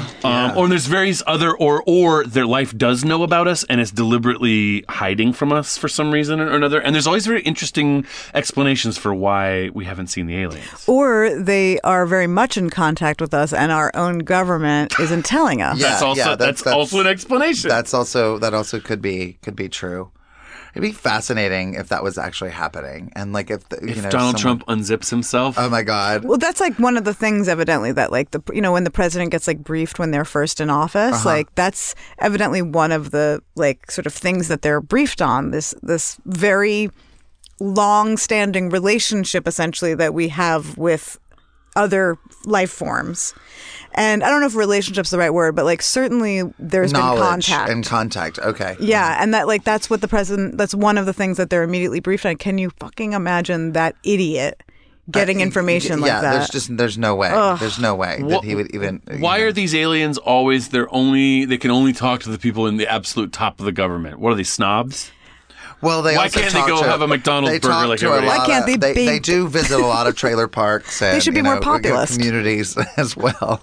[SPEAKER 3] Or there's various other, or their life does know about us and is deliberately hiding from us for some reason or another. And there's always very interesting explanations for why we haven't seen the aliens.
[SPEAKER 4] Or they are very much in contact with us, and our own government isn't telling us.
[SPEAKER 2] Yeah.
[SPEAKER 3] That's also an explanation.
[SPEAKER 2] that also could be true. It'd be fascinating if that was actually happening, and like if
[SPEAKER 3] Donald Trump unzips himself.
[SPEAKER 2] Oh my God!
[SPEAKER 4] Well, that's like one of the things, evidently, that like when the president gets like briefed when they're first in office, like that's evidently one of the like sort of things that they're briefed on. This very long-standing relationship, essentially, that we have with other life forms. And I don't know if relationship's the right word, but like certainly there's
[SPEAKER 2] Knowledge
[SPEAKER 4] been contact.
[SPEAKER 2] and contact. Okay.
[SPEAKER 4] Yeah, and that like that's what the president. That's one of the things that they're immediately briefed on. Can you fucking imagine that idiot getting information like that?
[SPEAKER 2] There's no way. There's no way that he would even.
[SPEAKER 3] Why are these aliens always? They can only talk to the people in the absolute top of the government. What are they, snobs?
[SPEAKER 2] Well, they
[SPEAKER 3] Why
[SPEAKER 2] also
[SPEAKER 3] can't they
[SPEAKER 2] talk
[SPEAKER 3] go
[SPEAKER 2] to,
[SPEAKER 3] have a McDonald's
[SPEAKER 2] they
[SPEAKER 3] burger
[SPEAKER 2] talk
[SPEAKER 3] like
[SPEAKER 2] to a
[SPEAKER 3] everybody
[SPEAKER 2] lot
[SPEAKER 3] else?
[SPEAKER 4] Why can't they
[SPEAKER 2] They
[SPEAKER 4] be-
[SPEAKER 2] do visit a lot of trailer parks. And,
[SPEAKER 4] should be more populist.
[SPEAKER 2] communities as well.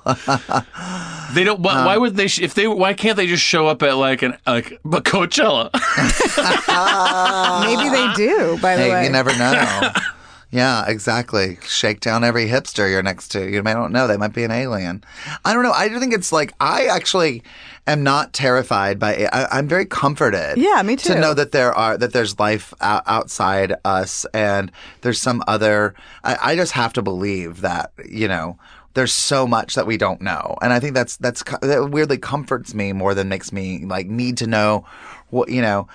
[SPEAKER 3] They don't. Why would they? Why can't they just show up at like Coachella?
[SPEAKER 4] Maybe they do. By the
[SPEAKER 2] Hey,
[SPEAKER 4] way,
[SPEAKER 2] you never know. Yeah, exactly. Shake down every hipster you're next to. You may not know. They might be an alien. I don't know. I do think it's like, I actually am not terrified by it. I'm very comforted.
[SPEAKER 4] Yeah, me too.
[SPEAKER 2] To know that there's life outside us, and there's some other, I just have to believe that, there's so much that we don't know. And I think that weirdly comforts me more than makes me like need to know what,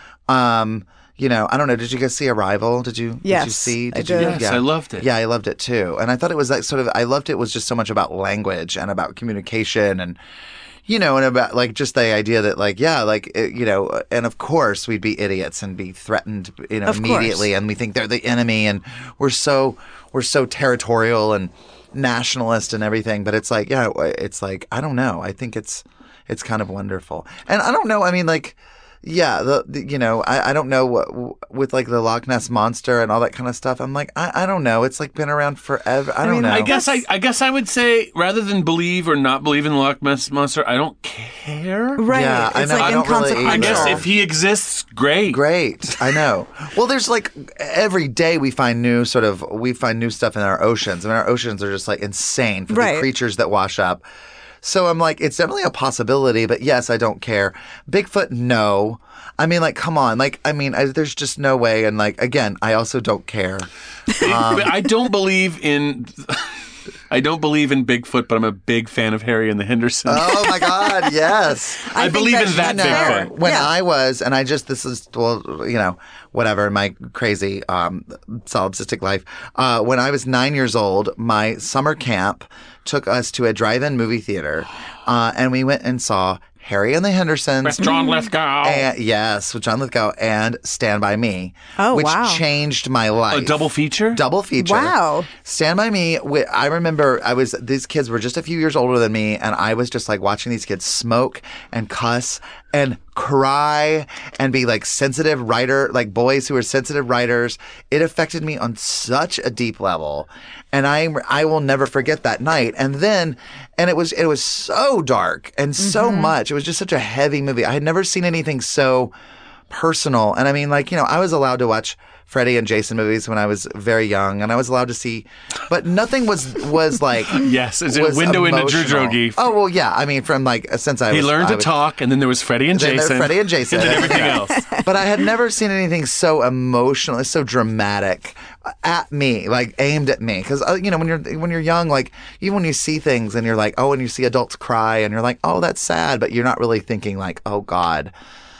[SPEAKER 2] I don't know. Did you guys see Arrival? Did you
[SPEAKER 4] Yes,
[SPEAKER 2] see?
[SPEAKER 4] I did.
[SPEAKER 3] Yes, I loved it.
[SPEAKER 2] Yeah, I loved it too. And I thought it was like I loved it was just so much about language and about communication and, and about like just the idea that like, yeah, like, and of course we'd be idiots and be threatened,
[SPEAKER 4] Of
[SPEAKER 2] immediately.
[SPEAKER 4] course.
[SPEAKER 2] And we think they're the enemy and we're so territorial and nationalist and everything. But it's like, yeah, it's like, I don't know. I think it's kind of wonderful. And I don't know. I mean, like, yeah, I don't know what with like the Loch Ness monster and all that kind of stuff. I'm like, I don't know. It's like been around forever. I don't know.
[SPEAKER 3] I guess I would say rather than believe or not believe in the Loch Ness monster, I don't care.
[SPEAKER 4] Right.
[SPEAKER 2] Yeah, I
[SPEAKER 4] it's
[SPEAKER 2] know.
[SPEAKER 4] like
[SPEAKER 2] I don't really
[SPEAKER 4] inconsequential.
[SPEAKER 3] I
[SPEAKER 2] either.
[SPEAKER 3] guess if he exists, great.
[SPEAKER 2] Great. I know. Well, there's like every day we find new stuff in our oceans. I mean, our oceans are just like insane for
[SPEAKER 4] Right.
[SPEAKER 2] the creatures that wash up. So I'm like, it's definitely a possibility, but yes, I don't care. Bigfoot, no. I mean, like, come on. Like, I mean, there's just no way. And like, again, I also don't care.
[SPEAKER 3] But I don't believe in. I don't believe in Bigfoot, but I'm a big fan of Harry and the Hendersons.
[SPEAKER 2] Oh my God, yes.
[SPEAKER 3] I
[SPEAKER 4] think
[SPEAKER 3] believe in that
[SPEAKER 4] that's fair.
[SPEAKER 3] Bigfoot.
[SPEAKER 2] When
[SPEAKER 4] Yeah.
[SPEAKER 2] I was, and this is, well, whatever, my crazy solipsistic life. When I was 9 years old, my summer camp took us to a drive-in movie theater, and we went and saw Harry and the Hendersons.
[SPEAKER 3] With John Lithgow.
[SPEAKER 2] Yes, with John Lithgow and Stand By Me.
[SPEAKER 4] Oh,
[SPEAKER 2] which
[SPEAKER 4] wow.
[SPEAKER 2] changed my life.
[SPEAKER 3] A double feature?
[SPEAKER 2] Double feature.
[SPEAKER 4] Wow.
[SPEAKER 2] Stand By Me. I remember these kids were just a few years older than me, and I was just like watching these kids smoke and cuss and cry and be like sensitive writer, like boys who were sensitive writers. It affected me on such a deep level. And I will never forget that night. And it was so dark and so much. It was just such a heavy movie. I had never seen anything so personal. And I mean, like, I was allowed to watch Freddy and Jason movies when I was very young, and I was allowed to see, but nothing was like
[SPEAKER 3] Yes, it's a
[SPEAKER 2] was
[SPEAKER 3] window into Drew
[SPEAKER 2] emotional.
[SPEAKER 3] Droege.
[SPEAKER 2] Oh well, yeah. I mean, from like since I
[SPEAKER 3] He
[SPEAKER 2] was,
[SPEAKER 3] learned
[SPEAKER 2] I
[SPEAKER 3] to
[SPEAKER 2] was-
[SPEAKER 3] talk, and then there was Freddie and
[SPEAKER 2] then there
[SPEAKER 3] Jason.
[SPEAKER 2] were Freddie and Jason,
[SPEAKER 3] And then everything else.
[SPEAKER 2] But I had never seen anything so emotional, so dramatic at me, like aimed at me. Because when you're young, like even when you see things and you're like, oh, and you see adults cry, and you're like, oh, that's sad, but you're not really thinking like, oh God.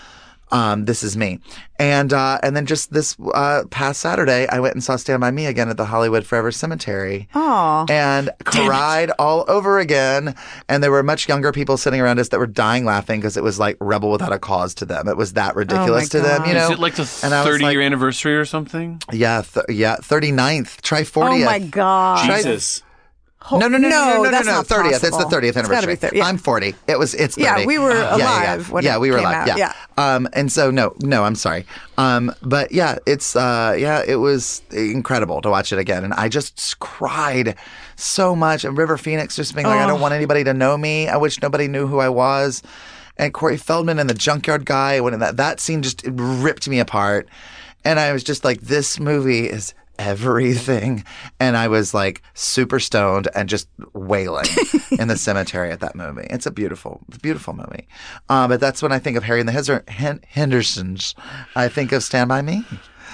[SPEAKER 2] This is me. And then just this past Saturday, I went and saw Stand By Me again at the Hollywood Forever Cemetery.
[SPEAKER 4] Aw.
[SPEAKER 2] And cried all over again. And there were much younger people sitting around us that were dying laughing because it was like Rebel Without a Cause to them. It was that ridiculous to them,
[SPEAKER 4] God.
[SPEAKER 2] you know?
[SPEAKER 3] Is it like the
[SPEAKER 2] And I was
[SPEAKER 3] 30-year
[SPEAKER 2] like,
[SPEAKER 3] anniversary or something?
[SPEAKER 2] Yeah, 39th. Try 40th.
[SPEAKER 4] Oh my God.
[SPEAKER 3] Jesus.
[SPEAKER 2] No,
[SPEAKER 4] that's not
[SPEAKER 2] 30th. It's the
[SPEAKER 4] possible.
[SPEAKER 2] 30th
[SPEAKER 4] It's gotta
[SPEAKER 2] anniversary.
[SPEAKER 4] be 30, yeah.
[SPEAKER 2] I'm 40. It's 30.
[SPEAKER 4] Yeah, we were alive when it
[SPEAKER 2] we were
[SPEAKER 4] came
[SPEAKER 2] alive.
[SPEAKER 4] out,
[SPEAKER 2] Yeah.
[SPEAKER 4] yeah.
[SPEAKER 2] And so no, I'm sorry. But yeah, it was incredible to watch it again, and I just cried so much. And River Phoenix just being like, I don't want anybody to know me. I wish nobody knew who I was. And Corey Feldman and the Junkyard Guy, when that scene just ripped me apart. And I was just like, this movie is everything. And I was like super stoned and just wailing in the cemetery at that movie. It's a beautiful movie. But that's when I think of Harry and the Hendersons. I think of Stand By Me.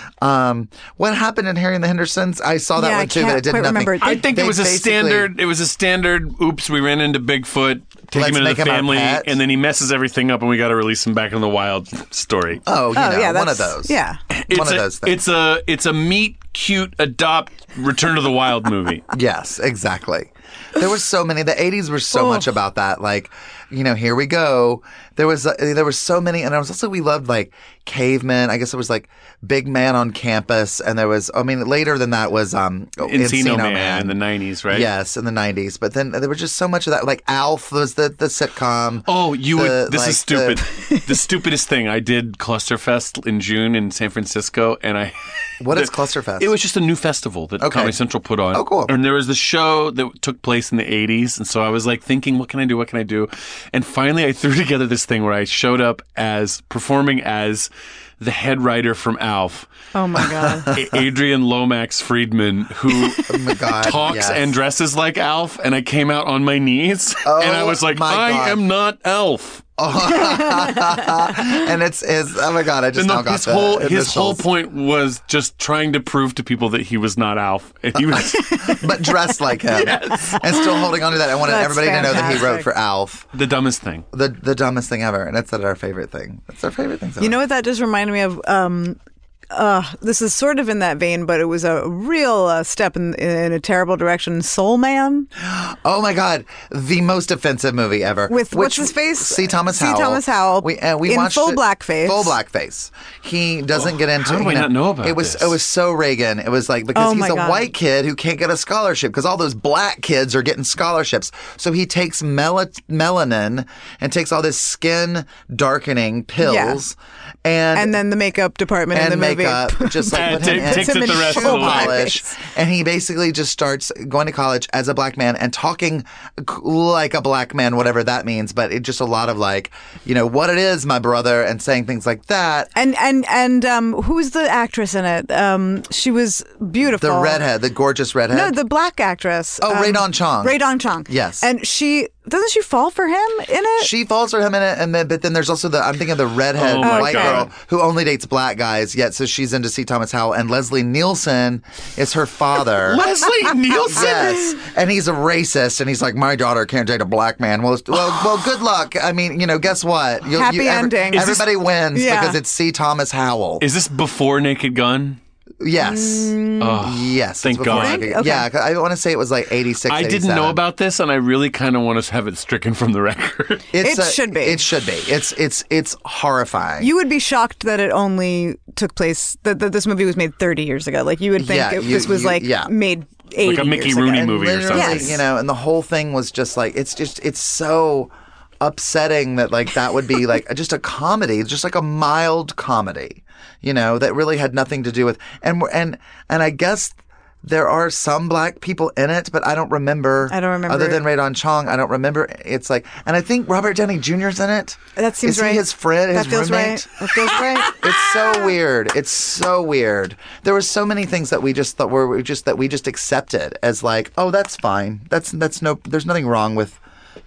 [SPEAKER 2] What happened in Harry and the Hendersons? I saw that
[SPEAKER 4] Yeah,
[SPEAKER 2] one too,
[SPEAKER 4] I
[SPEAKER 2] but
[SPEAKER 4] can't
[SPEAKER 2] it did
[SPEAKER 4] quite
[SPEAKER 2] nothing.
[SPEAKER 4] remember.
[SPEAKER 3] I think
[SPEAKER 2] They
[SPEAKER 3] it was a
[SPEAKER 2] basically-
[SPEAKER 3] standard, oops, we ran into Bigfoot, take
[SPEAKER 2] Let's
[SPEAKER 3] him into
[SPEAKER 2] make
[SPEAKER 3] the
[SPEAKER 2] him our
[SPEAKER 3] family,
[SPEAKER 2] pet.
[SPEAKER 3] and then he messes everything up and we got to release him back in the wild story.
[SPEAKER 2] Oh,
[SPEAKER 4] yeah,
[SPEAKER 2] one of
[SPEAKER 4] that's-
[SPEAKER 2] those.
[SPEAKER 4] yeah.
[SPEAKER 2] One of those things.
[SPEAKER 3] It's a meet, cute, adopt, Return to the Wild movie.
[SPEAKER 2] Yes, exactly. There were so many. The 80s were so much about that. Like, here we go. There were so many, and we loved like Caveman. I guess it was like Big Man on Campus, and there was. I mean, later than that was
[SPEAKER 3] Encino Man in the 90s, right?
[SPEAKER 2] Yes, in the 90s. But then there was just so much of that. Like Alf was the sitcom.
[SPEAKER 3] Oh, this is stupid.
[SPEAKER 2] the-
[SPEAKER 3] The stupidest thing. I did Clusterfest in June in San Francisco, and
[SPEAKER 2] What is Clusterfest?
[SPEAKER 3] It was just a new festival that
[SPEAKER 2] Okay.
[SPEAKER 3] Comedy Central put on.
[SPEAKER 2] Oh, cool.
[SPEAKER 3] And there was the show that took place in the 80s, and so I was like thinking, what can I do? And finally I threw together this thing where I showed up performing as the head writer from Alf.
[SPEAKER 4] Oh my God.
[SPEAKER 3] Adrian Lomax Friedman, who
[SPEAKER 2] Oh my God,
[SPEAKER 3] talks
[SPEAKER 2] yes.
[SPEAKER 3] and dresses like Alf, and I came out on my knees, and I was like,
[SPEAKER 2] my
[SPEAKER 3] I
[SPEAKER 2] God.
[SPEAKER 3] am not Alf.
[SPEAKER 2] And it's oh my God, I just
[SPEAKER 3] And
[SPEAKER 2] now got
[SPEAKER 3] his whole
[SPEAKER 2] initials.
[SPEAKER 3] point was just trying to prove to people that he was not Alf, and he was
[SPEAKER 2] but dressed like him, and still holding on to that. I wanted
[SPEAKER 4] That's
[SPEAKER 2] everybody to know that he wrote
[SPEAKER 4] fantastic.
[SPEAKER 2] for Alf,
[SPEAKER 3] the dumbest thing.
[SPEAKER 2] the dumbest thing ever, and that's our favorite thing. That's our favorite thing.
[SPEAKER 4] You know what that just reminded me of? this is sort of in that vein, but it was a real step in a terrible direction. Soul Man.
[SPEAKER 2] Oh my God, the most offensive movie ever.
[SPEAKER 4] With what's his face?
[SPEAKER 2] C. Thomas Howell.
[SPEAKER 4] C. Thomas Howell.
[SPEAKER 2] We
[SPEAKER 4] in
[SPEAKER 2] watched
[SPEAKER 4] full
[SPEAKER 2] it,
[SPEAKER 4] blackface.
[SPEAKER 2] Full blackface. He doesn't get into.
[SPEAKER 3] How do I not know about
[SPEAKER 2] it? Was
[SPEAKER 3] this?
[SPEAKER 2] it was so Reagan? It was like because
[SPEAKER 4] Oh
[SPEAKER 2] he's
[SPEAKER 4] my
[SPEAKER 2] a
[SPEAKER 4] God.
[SPEAKER 2] white kid who can't get a scholarship because all those black kids are getting scholarships. So he takes melanin and takes all this skin darkening pills
[SPEAKER 4] And then the makeup department in the movie.
[SPEAKER 2] makeup, just like put him in
[SPEAKER 3] takes it the rest of the
[SPEAKER 2] full
[SPEAKER 3] way.
[SPEAKER 2] polish, and he basically just starts going to college as a black man and talking like a black man, whatever that means. But it just a lot of like, what it is, my brother, and saying things like that.
[SPEAKER 4] And who's the actress in it? She was beautiful.
[SPEAKER 2] The redhead, the gorgeous redhead.
[SPEAKER 4] No, the black actress.
[SPEAKER 2] Oh, Rae Dawn Chong.
[SPEAKER 4] Rae Dawn Chong.
[SPEAKER 2] Yes.
[SPEAKER 4] And doesn't she fall for him in it?
[SPEAKER 2] She falls for him in it, but then there's also I'm thinking of the redhead
[SPEAKER 3] Oh my
[SPEAKER 2] white
[SPEAKER 3] God.
[SPEAKER 2] girl who only dates black guys. Yet, so she's into C. Thomas Howell, and Leslie Nielsen is her father.
[SPEAKER 3] Leslie Nielsen.
[SPEAKER 2] Yes, and he's a racist, and he's like, my daughter can't date a black man. Well, good luck. I mean, guess what?
[SPEAKER 4] Happy ending.
[SPEAKER 2] Everybody wins
[SPEAKER 4] Yeah.
[SPEAKER 2] because it's C. Thomas Howell.
[SPEAKER 3] Is this before Naked Gun?
[SPEAKER 2] Yes, yes.
[SPEAKER 3] Thank
[SPEAKER 2] it's before
[SPEAKER 3] God.
[SPEAKER 2] I could-
[SPEAKER 4] Okay.
[SPEAKER 2] Yeah, 'cause I want to say it was like 86.
[SPEAKER 3] I didn't
[SPEAKER 2] 87.
[SPEAKER 3] know about this, and I really kind of want to have it stricken from the record.
[SPEAKER 2] It
[SPEAKER 4] should be.
[SPEAKER 2] It should be. It's horrifying.
[SPEAKER 4] You would be shocked that it only took place that this movie was made 30 years ago. Like you would think this was made 80
[SPEAKER 3] Like a Mickey
[SPEAKER 4] years
[SPEAKER 3] Rooney
[SPEAKER 4] ago.
[SPEAKER 3] movie or
[SPEAKER 2] literally,
[SPEAKER 3] something.
[SPEAKER 4] Yes.
[SPEAKER 2] and the whole thing was just like it's so upsetting that like that would be like just a comedy, just like a mild comedy, that really had nothing to do with and I guess there are some black people in it, but I don't remember. Other than Rae Dawn Chong, I don't remember. It's like, and I think Robert Downey Jr.'s in it.
[SPEAKER 4] That seems
[SPEAKER 2] Is
[SPEAKER 4] right.
[SPEAKER 2] he his friend,
[SPEAKER 4] That
[SPEAKER 2] his
[SPEAKER 4] feels
[SPEAKER 2] roommate?
[SPEAKER 4] right. That feels right.
[SPEAKER 2] It's so weird. It's so weird. There were so many things that we just thought were that we just accepted as like, oh, that's fine. That's no. There's nothing wrong with,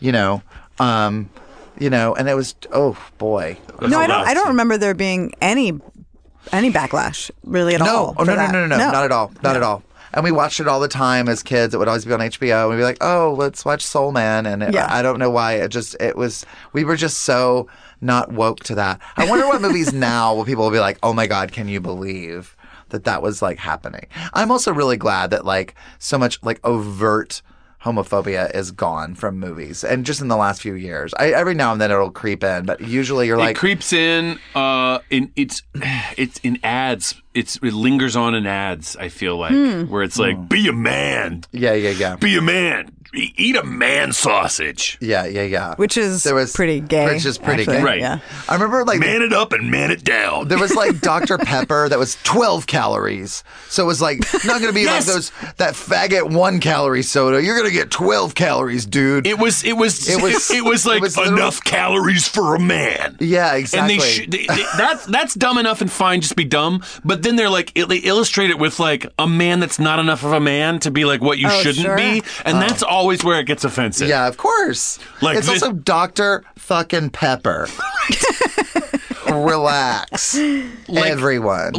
[SPEAKER 2] and it was, oh boy.
[SPEAKER 4] No, I don't remember there being any backlash really at all.
[SPEAKER 2] No,
[SPEAKER 4] for
[SPEAKER 2] no,
[SPEAKER 4] that.
[SPEAKER 2] not at all, not at all. And we watched it all the time as kids. It would always be on HBO. And we'd be like, oh, let's watch Soul Man. And I don't know why. We were just so not woke to that. I wonder what movies now will people will be like, oh my God, can you believe that was like happening? I'm also really glad that like so much like overt homophobia is gone from movies, and just in the last few years, every now and then it'll creep in, but usually you're like,
[SPEAKER 3] it creeps in. It's in ads. It lingers on in ads. I feel like where it's like, be a man.
[SPEAKER 2] yeah,
[SPEAKER 3] Be a man. Eat a man sausage.
[SPEAKER 2] yeah.
[SPEAKER 4] Which is pretty gay.
[SPEAKER 2] Which is pretty
[SPEAKER 4] actually.
[SPEAKER 2] gay.
[SPEAKER 3] Right.
[SPEAKER 4] Yeah.
[SPEAKER 2] I remember like
[SPEAKER 3] Man it up and man it down.
[SPEAKER 2] there was like Dr. Pepper that was 12 calories. So it was like not going to be
[SPEAKER 3] Yes.
[SPEAKER 2] like that faggot 1 calorie soda. You're going to get 12 calories, dude.
[SPEAKER 3] It was like
[SPEAKER 2] literally-
[SPEAKER 3] enough calories for a man.
[SPEAKER 2] Yeah, exactly.
[SPEAKER 3] And that's dumb enough and fine, just be dumb. But then they're like, they illustrate it with like a man that's not enough of a man to be like what you shouldn't
[SPEAKER 4] sure.
[SPEAKER 3] be, and that's always where it gets offensive.
[SPEAKER 2] Yeah, of course.
[SPEAKER 3] Like
[SPEAKER 2] it's
[SPEAKER 3] this-
[SPEAKER 2] also Dr. fucking Pepper. Relax, everyone.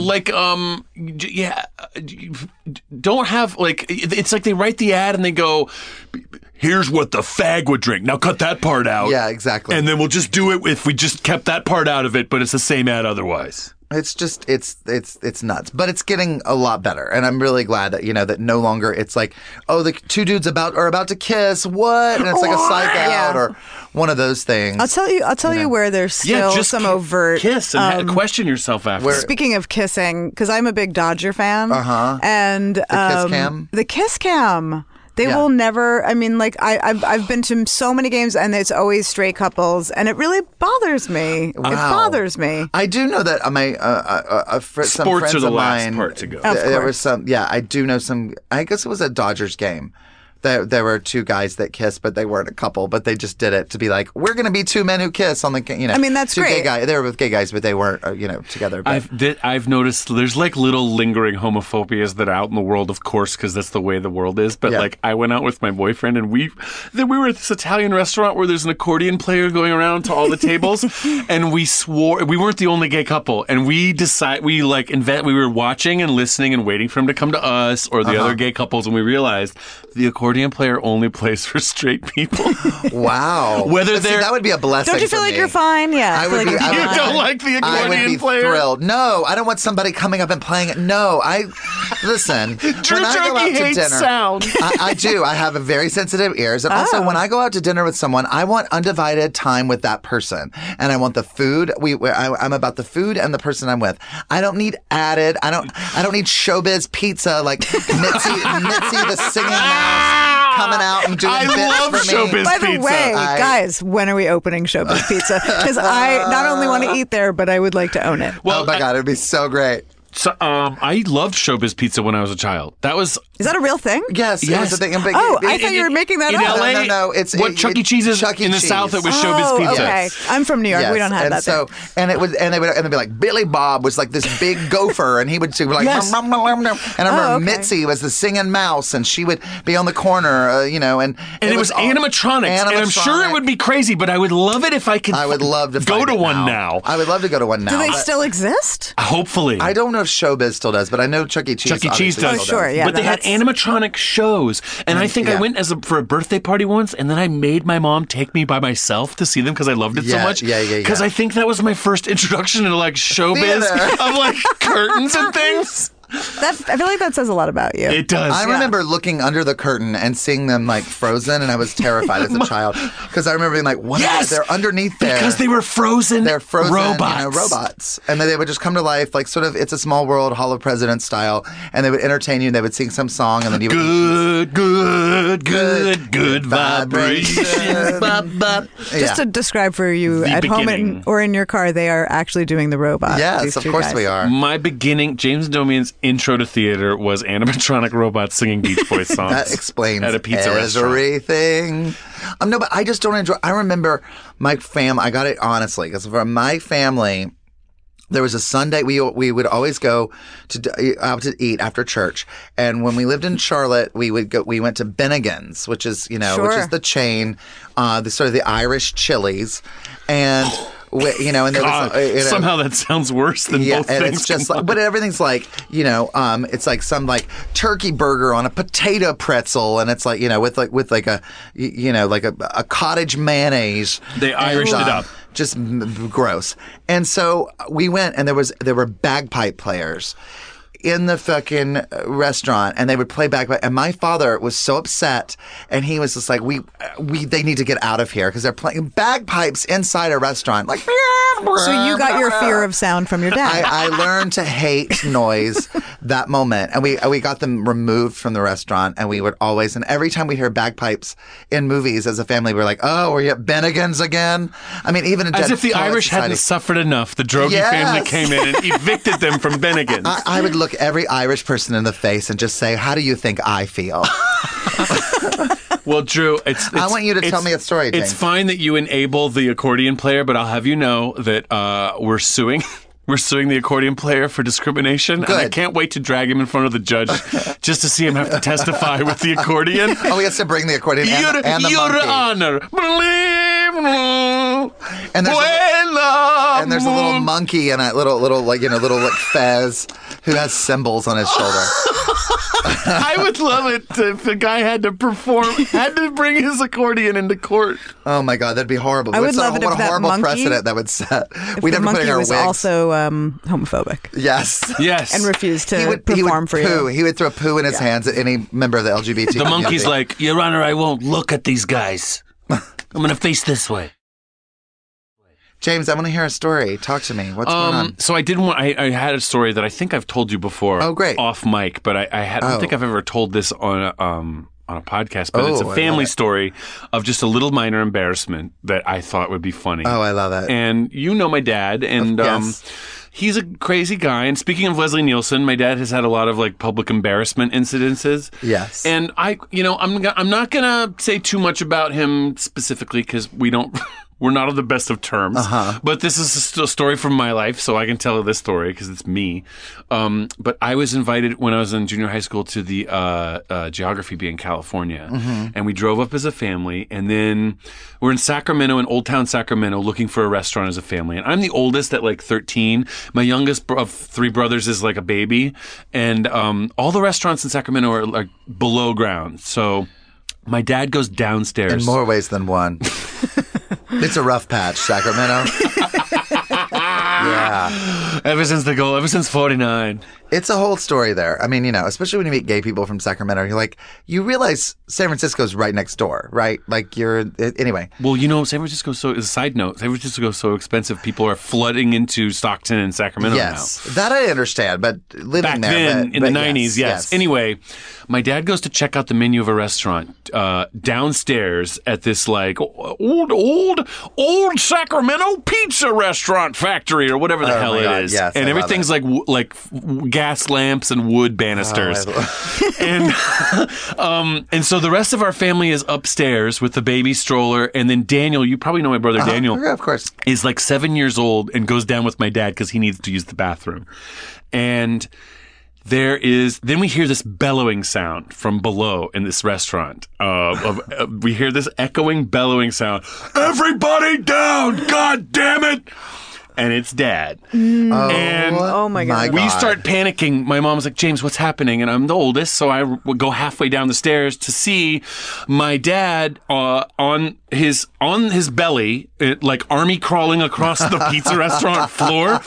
[SPEAKER 3] Don't have like it's like they write the ad and they go, here's what the fag would drink. Now cut that part out.
[SPEAKER 2] Yeah, exactly.
[SPEAKER 3] And then we'll just do it if we just kept that part out of it, but it's the same ad otherwise.
[SPEAKER 2] It's just it's nuts, but it's getting a lot better, and I'm really glad that that no longer it's like, oh, the two dudes are about to kiss, what, and it's like a psych out or one of those things.
[SPEAKER 4] I'll tell you where there's still
[SPEAKER 3] just
[SPEAKER 4] some overt
[SPEAKER 3] kiss and question yourself after.
[SPEAKER 4] Speaking of kissing, because I'm a big Dodger fan, and the
[SPEAKER 2] kiss cam?
[SPEAKER 4] the kiss cam. They will never. I mean, like I've been to so many games, and it's always straight couples, and it really bothers me.
[SPEAKER 2] Wow.
[SPEAKER 4] It bothers me.
[SPEAKER 2] I do know that some
[SPEAKER 3] Sports
[SPEAKER 2] friends
[SPEAKER 3] are the
[SPEAKER 2] of
[SPEAKER 3] last
[SPEAKER 2] mine,
[SPEAKER 3] part to go.
[SPEAKER 4] Of
[SPEAKER 2] There
[SPEAKER 4] course.
[SPEAKER 2] was some. Yeah, I do know some. I guess it was a Dodgers game. There were two guys that kissed, but they weren't a couple. But they just did it to be like, we're going to be two men who kiss on the.
[SPEAKER 4] I mean, that's
[SPEAKER 2] two
[SPEAKER 4] great.
[SPEAKER 2] Gay guys. They were with gay guys, but they weren't. Together. But.
[SPEAKER 3] I've noticed there's like little lingering homophobias that are out in the world, of course, because that's the way the world is. But like, I went out with my boyfriend, and we were at this Italian restaurant where there's an accordion player going around to all the tables, and we swore we weren't the only gay couple, and we were watching and listening and waiting for him to come to us or the other gay couples, and we realized the accordion accordion player only plays for straight people.
[SPEAKER 2] Wow.
[SPEAKER 3] Whether
[SPEAKER 2] But see,
[SPEAKER 3] they're-
[SPEAKER 2] that would be a blessing.
[SPEAKER 4] Don't you feel
[SPEAKER 2] for
[SPEAKER 4] like
[SPEAKER 2] me.
[SPEAKER 4] you're fine? Yeah.
[SPEAKER 2] I
[SPEAKER 4] feel
[SPEAKER 2] would
[SPEAKER 4] like
[SPEAKER 2] be-
[SPEAKER 4] you're
[SPEAKER 2] I
[SPEAKER 3] You
[SPEAKER 2] would-
[SPEAKER 4] fine.
[SPEAKER 3] don't like the
[SPEAKER 2] I would
[SPEAKER 3] accordion
[SPEAKER 2] be
[SPEAKER 3] player?
[SPEAKER 2] thrilled. No, I don't want somebody coming up and playing it. No, listen.
[SPEAKER 3] Drew
[SPEAKER 2] when I go
[SPEAKER 3] Turkey
[SPEAKER 2] out to
[SPEAKER 3] hates
[SPEAKER 2] dinner,
[SPEAKER 3] sound.
[SPEAKER 2] I do. I have a very sensitive ears, and also when I go out to dinner with someone, I want undivided time with that person, and I want the food. I'm about the food and the person I'm with. I don't need added. I don't need showbiz pizza like Mitzi the singing mouse coming out and doing
[SPEAKER 3] I
[SPEAKER 2] bits
[SPEAKER 3] love
[SPEAKER 2] for me.
[SPEAKER 3] showbiz
[SPEAKER 4] By the
[SPEAKER 3] pizza.
[SPEAKER 4] way,
[SPEAKER 2] I-
[SPEAKER 4] guys, when are we opening Showbiz Pizza? Because I not only want to eat there, but I would like to own it.
[SPEAKER 2] Oh my God, it'd be so great.
[SPEAKER 3] So, I loved Showbiz Pizza when I was a child. That was
[SPEAKER 4] Is that a real thing?
[SPEAKER 2] Yes, it was
[SPEAKER 3] Yes.
[SPEAKER 2] a thing. But
[SPEAKER 4] Oh,
[SPEAKER 2] it-
[SPEAKER 4] I thought you were making that
[SPEAKER 3] in
[SPEAKER 4] up.
[SPEAKER 3] LA.
[SPEAKER 2] No, it's
[SPEAKER 3] what Chuck E. Cheese is
[SPEAKER 2] Chuck E.
[SPEAKER 3] in the
[SPEAKER 2] Cheese.
[SPEAKER 3] South. It was
[SPEAKER 4] Oh,
[SPEAKER 3] Showbiz Pizza.
[SPEAKER 4] okay. I'm from New York.
[SPEAKER 2] Yes,
[SPEAKER 4] We don't have
[SPEAKER 2] and
[SPEAKER 4] that
[SPEAKER 2] so,
[SPEAKER 4] there.
[SPEAKER 2] and it was, and they'd be like, Billy Bob was like this big gopher, and he would like,
[SPEAKER 3] Yes.
[SPEAKER 2] and I remember
[SPEAKER 4] okay.
[SPEAKER 2] Mitzi was the singing mouse, and she would be on the corner, and
[SPEAKER 3] And it was
[SPEAKER 2] all-
[SPEAKER 3] animatronics. And I'm sure it would be crazy, but I would love it if I could
[SPEAKER 2] I would love to
[SPEAKER 3] go
[SPEAKER 2] find
[SPEAKER 3] to
[SPEAKER 2] it
[SPEAKER 3] one now.
[SPEAKER 2] I would love to go to one now.
[SPEAKER 4] Do they
[SPEAKER 2] but
[SPEAKER 4] still exist?
[SPEAKER 3] Hopefully.
[SPEAKER 2] I don't know if Showbiz still does, but I know Chuck E. Cheese.
[SPEAKER 3] Chuck E. Cheese
[SPEAKER 2] obviously
[SPEAKER 3] does.
[SPEAKER 2] still
[SPEAKER 4] Oh, sure, yeah.
[SPEAKER 3] but they had
[SPEAKER 4] that's-
[SPEAKER 3] animatronic shows, and I think I
[SPEAKER 2] yeah.
[SPEAKER 3] went for a birthday party once, and then I made my mom take me by myself to see them because I loved it so
[SPEAKER 2] Yeah,
[SPEAKER 3] much.
[SPEAKER 2] yeah.
[SPEAKER 3] Because I think that was my first introduction to like showbiz
[SPEAKER 2] Theater.
[SPEAKER 3] of like curtains and things.
[SPEAKER 4] I feel like that says a lot about you.
[SPEAKER 3] It does.
[SPEAKER 2] I remember looking under the curtain and seeing them like frozen, and I was terrified as a child because I remember being like, "What?
[SPEAKER 3] Yes!
[SPEAKER 2] They're underneath there
[SPEAKER 3] because they were frozen.
[SPEAKER 2] They're frozen
[SPEAKER 3] robots.
[SPEAKER 2] robots, and then they would just come to life, like sort of It's a Small World, Hall of Presidents style, and they would entertain you. And they would sing some song, and then you would
[SPEAKER 3] Good vibrations. Bop, bop.
[SPEAKER 4] Just to describe for you
[SPEAKER 3] The
[SPEAKER 4] at home
[SPEAKER 3] beginning.
[SPEAKER 4] or in your car, they are actually doing the robot.
[SPEAKER 2] Yes,
[SPEAKER 4] these
[SPEAKER 2] of
[SPEAKER 4] two
[SPEAKER 2] course
[SPEAKER 4] guys.
[SPEAKER 2] we are.
[SPEAKER 3] My beginning, James Domian's intro to theater was animatronic robots singing Beach Boys songs.
[SPEAKER 2] That explains
[SPEAKER 3] at a pizza restaurant.
[SPEAKER 2] everything. No, but I just don't enjoy. I remember my I got it honestly because for my family, there was a Sunday we would always go out to eat after church, and when we lived in Charlotte, we went to Bennigan's, which is which
[SPEAKER 4] Sure.
[SPEAKER 2] is the chain, the sort of the Irish Chili's, and. And there
[SPEAKER 3] God,
[SPEAKER 2] was,
[SPEAKER 3] somehow that sounds worse than
[SPEAKER 2] yeah,
[SPEAKER 3] both
[SPEAKER 2] and
[SPEAKER 3] things.
[SPEAKER 2] it's just like,
[SPEAKER 3] combined.
[SPEAKER 2] but everything's like, it's like some like turkey burger on a potato pretzel, and it's like, with a cottage mayonnaise.
[SPEAKER 3] They Irished
[SPEAKER 2] And,
[SPEAKER 3] it up.
[SPEAKER 2] Just gross. And so we went, and there were bagpipe players in the fucking restaurant, and they would play bagpipe. And my father was so upset, and he was just like, they need to get out of here because they're playing bagpipes inside a restaurant. Like,
[SPEAKER 4] So you got your fear of sound from your dad.
[SPEAKER 2] I learned to hate noise that moment, and we got them removed from the restaurant. And we would always, and every time we hear bagpipes in movies as a family, we're like, "Oh, we're at Bennigan's again." I mean, even in
[SPEAKER 3] As
[SPEAKER 2] Dead
[SPEAKER 3] if the
[SPEAKER 2] Poets
[SPEAKER 3] Irish
[SPEAKER 2] Society.
[SPEAKER 3] hadn't suffered enough. The Drogi
[SPEAKER 2] Yes.
[SPEAKER 3] family came in and evicted them from Bennigan's.
[SPEAKER 2] I would look every Irish person in the face and just say, "How do you think I feel?"
[SPEAKER 3] Well, Drew,
[SPEAKER 2] I want you to tell me a story,
[SPEAKER 3] It's
[SPEAKER 2] James.
[SPEAKER 3] fine that you enable the accordion player, but I'll have you know that we're suing. We're suing the accordion player for discrimination. And I
[SPEAKER 2] Good.
[SPEAKER 3] can't wait to drag him in front of the judge just to see him have to testify with the accordion.
[SPEAKER 2] Oh, he has to bring the accordion and the
[SPEAKER 3] Your
[SPEAKER 2] monkey.
[SPEAKER 3] Honor, believe me.
[SPEAKER 2] And there's a-
[SPEAKER 3] Well,
[SPEAKER 2] And there's a little monkey and a little fez who has cymbals on his shoulder.
[SPEAKER 3] I would love it if the guy had to bring his accordion into court.
[SPEAKER 2] Oh my God, that'd be horrible.
[SPEAKER 4] I would love
[SPEAKER 2] What
[SPEAKER 4] it if
[SPEAKER 2] a
[SPEAKER 4] that
[SPEAKER 2] horrible
[SPEAKER 4] monkey-
[SPEAKER 2] precedent that would set.
[SPEAKER 4] If
[SPEAKER 2] We'd
[SPEAKER 4] the
[SPEAKER 2] have to put
[SPEAKER 4] monkey
[SPEAKER 2] in our
[SPEAKER 4] was
[SPEAKER 2] wigs.
[SPEAKER 4] also homophobic
[SPEAKER 2] Yes.
[SPEAKER 3] Yes.
[SPEAKER 4] and refused to
[SPEAKER 2] He would
[SPEAKER 4] perform for
[SPEAKER 2] poo.
[SPEAKER 4] you.
[SPEAKER 2] He would throw poo in his hands at any member of the LGBT
[SPEAKER 3] The monkey's
[SPEAKER 2] community.
[SPEAKER 3] like, Your Honor, I won't look at these guys. I'm going to face this way.
[SPEAKER 2] James, I want to hear a story. Talk to me. What's going on?
[SPEAKER 3] So I didn't want. I had a story that I think I've told you before.
[SPEAKER 2] Oh, great.
[SPEAKER 3] Off mic, but I don't
[SPEAKER 2] Oh.
[SPEAKER 3] think I've ever told this on a podcast. But it's
[SPEAKER 2] Oh,
[SPEAKER 3] a
[SPEAKER 2] I love
[SPEAKER 3] family
[SPEAKER 2] it.
[SPEAKER 3] story of just a little minor embarrassment that I thought would be funny.
[SPEAKER 2] Oh, I love it.
[SPEAKER 3] And you know my dad, and
[SPEAKER 2] Yes.
[SPEAKER 3] he's a crazy guy. And speaking of Leslie Nielsen, my dad has had a lot of like public embarrassment incidences.
[SPEAKER 2] Yes.
[SPEAKER 3] And I'm not gonna say too much about him specifically because we don't. We're not on the best of terms. But this is a story from my life, so I can tell this story because it's me. But I was invited when I was in junior high school to the geography bee in California. And we drove up as a family. And then we're in Sacramento, in Old Town Sacramento, looking for a restaurant as a family. And I'm the oldest at like 13. My youngest of three brothers is like a baby. And all the restaurants in Sacramento are like below ground. So My dad goes downstairs.
[SPEAKER 2] In more ways than one. It's a rough patch, Sacramento. Yeah.
[SPEAKER 3] Ever since 49.
[SPEAKER 2] It's a whole story there. I mean, especially when you meet gay people from Sacramento, you realize San Francisco's right next door, right? Anyway.
[SPEAKER 3] Well, San Francisco, as a side note, San Francisco is so expensive, people are flooding into Stockton and Sacramento
[SPEAKER 2] yes, now. That I understand, but living
[SPEAKER 3] back
[SPEAKER 2] there.
[SPEAKER 3] Then, in the 90s, yes. Anyway, my dad goes to check out the menu of a restaurant downstairs at this old Sacramento pizza restaurant factory or whatever the hell it is.
[SPEAKER 2] Yes,
[SPEAKER 3] and everything's like gas lamps and wood banisters. And so the rest of our family is upstairs with the baby stroller, and then Daniel, you probably know my brother Daniel.
[SPEAKER 2] Yeah, of course.
[SPEAKER 3] Is 7 years old and goes down with my dad because he needs to use the bathroom. And then we hear this bellowing sound from below in this restaurant. We hear this echoing, bellowing sound. Everybody down! God damn it! And it's Dad.
[SPEAKER 4] Oh my God.
[SPEAKER 3] We start panicking. My mom's like, James, what's happening? And I'm the oldest, so I would go halfway down the stairs to see my dad on his belly, like army crawling across the pizza restaurant floor.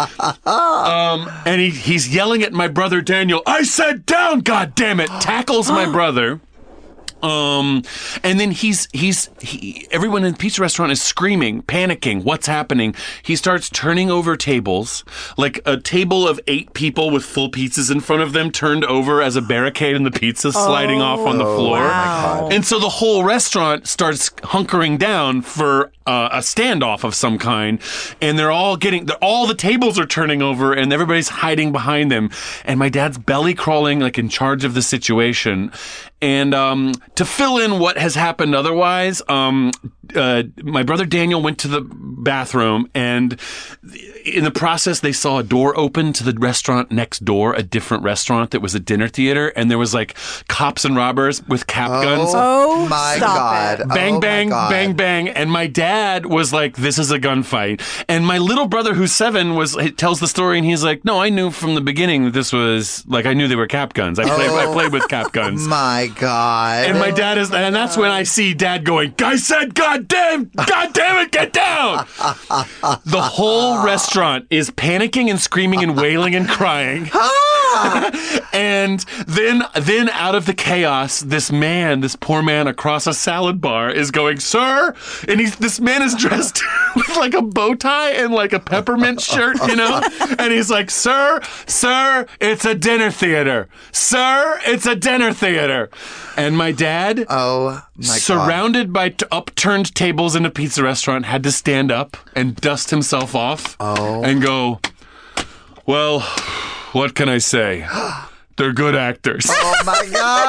[SPEAKER 3] And he's yelling at my brother Daniel, I said down, God damn it! Tackles my brother. And then everyone in the pizza restaurant is screaming, panicking. What's happening? He starts turning over tables, like a table of 8 people with full pizzas in front of them turned over as a barricade and the pizza sliding off on the floor.
[SPEAKER 4] Wow.
[SPEAKER 3] And so the whole restaurant starts hunkering down for a standoff of some kind. And all the tables are turning over and everybody's hiding behind them. And my dad's belly crawling, in charge of the situation. And to fill in what has happened otherwise, my brother Daniel went to the bathroom, and in the process, they saw a door open to the restaurant next door, a different restaurant that was a dinner theater, and there was cops and robbers with cap guns.
[SPEAKER 4] Oh
[SPEAKER 2] my
[SPEAKER 4] stop
[SPEAKER 2] God.
[SPEAKER 4] it.
[SPEAKER 3] Bang,
[SPEAKER 2] Oh,
[SPEAKER 3] bang,
[SPEAKER 2] my God.
[SPEAKER 3] bang, bang. And my dad was like, this is a gunfight. And my little brother, who's 7, tells the story, and he's like, no, I knew from the beginning that this was, I knew they were cap guns. I played with cap guns.
[SPEAKER 2] My God.
[SPEAKER 3] And my dad and that's when I see Dad going, I said, God damn it, get down. The whole restaurant is panicking and screaming and wailing and crying. And then out of the chaos, this poor man across a salad bar is going, sir, and this man is dressed with a bow tie and a peppermint shirt, and he's like, sir, it's a dinner theater. Sir, it's a dinner theater. And my dad,
[SPEAKER 2] oh my God,
[SPEAKER 3] surrounded by upturned tables in a pizza restaurant, had to stand up and dust himself off and go, well, what can I say? They're good actors.
[SPEAKER 2] Oh my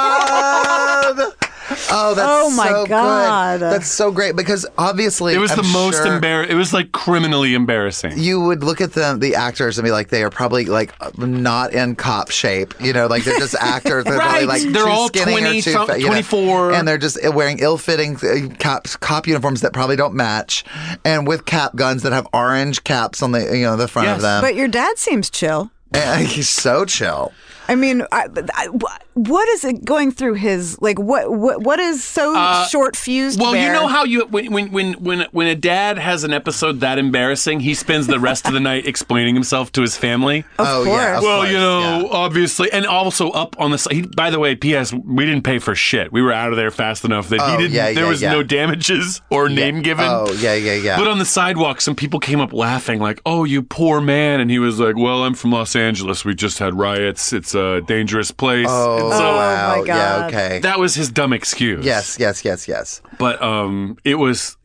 [SPEAKER 2] God. Oh, that's
[SPEAKER 4] Oh, my
[SPEAKER 2] so
[SPEAKER 4] God.
[SPEAKER 2] good. That's so great because obviously
[SPEAKER 3] It was
[SPEAKER 2] I'm
[SPEAKER 3] the most
[SPEAKER 2] sure
[SPEAKER 3] embarrassing. It was criminally embarrassing.
[SPEAKER 2] You would look at the actors and be like, they are probably not in cop shape. They're just actors. They're
[SPEAKER 3] Right.
[SPEAKER 2] probably
[SPEAKER 3] They're
[SPEAKER 2] too
[SPEAKER 3] all
[SPEAKER 2] skinny
[SPEAKER 3] 20,
[SPEAKER 2] or too
[SPEAKER 3] some-
[SPEAKER 2] fat,
[SPEAKER 3] 24.
[SPEAKER 2] and they're just wearing ill-fitting cop uniforms that probably don't match, and with cap guns that have orange caps on the front
[SPEAKER 3] Yes.
[SPEAKER 2] of them.
[SPEAKER 4] But your dad seems chill.
[SPEAKER 2] And he's so chill.
[SPEAKER 4] I mean, what is it going through his what is so short fused?
[SPEAKER 3] Well,
[SPEAKER 4] there?
[SPEAKER 3] you know how when a dad has an episode that embarrassing, he spends the rest of the night explaining himself to his family.
[SPEAKER 4] Of
[SPEAKER 2] Oh,
[SPEAKER 4] course.
[SPEAKER 2] yeah, of
[SPEAKER 3] Well,
[SPEAKER 2] course, yeah.
[SPEAKER 3] obviously, and also up on the side. By the way, P.S. We didn't pay for shit. We were out of there fast enough that he
[SPEAKER 2] Oh,
[SPEAKER 3] didn't.
[SPEAKER 2] yeah,
[SPEAKER 3] there
[SPEAKER 2] yeah,
[SPEAKER 3] was
[SPEAKER 2] yeah.
[SPEAKER 3] no damages or name given.
[SPEAKER 2] Oh, yeah.
[SPEAKER 3] But on the sidewalk, some people came up laughing, like, "Oh, you poor man," and he was like, "Well, I'm from Los Angeles. We just had riots. It's a dangerous place."
[SPEAKER 2] Oh,
[SPEAKER 3] And so
[SPEAKER 2] wow.
[SPEAKER 4] my
[SPEAKER 2] Yeah,
[SPEAKER 4] God.
[SPEAKER 2] okay.
[SPEAKER 3] that was his dumb excuse.
[SPEAKER 2] Yes.
[SPEAKER 3] But it was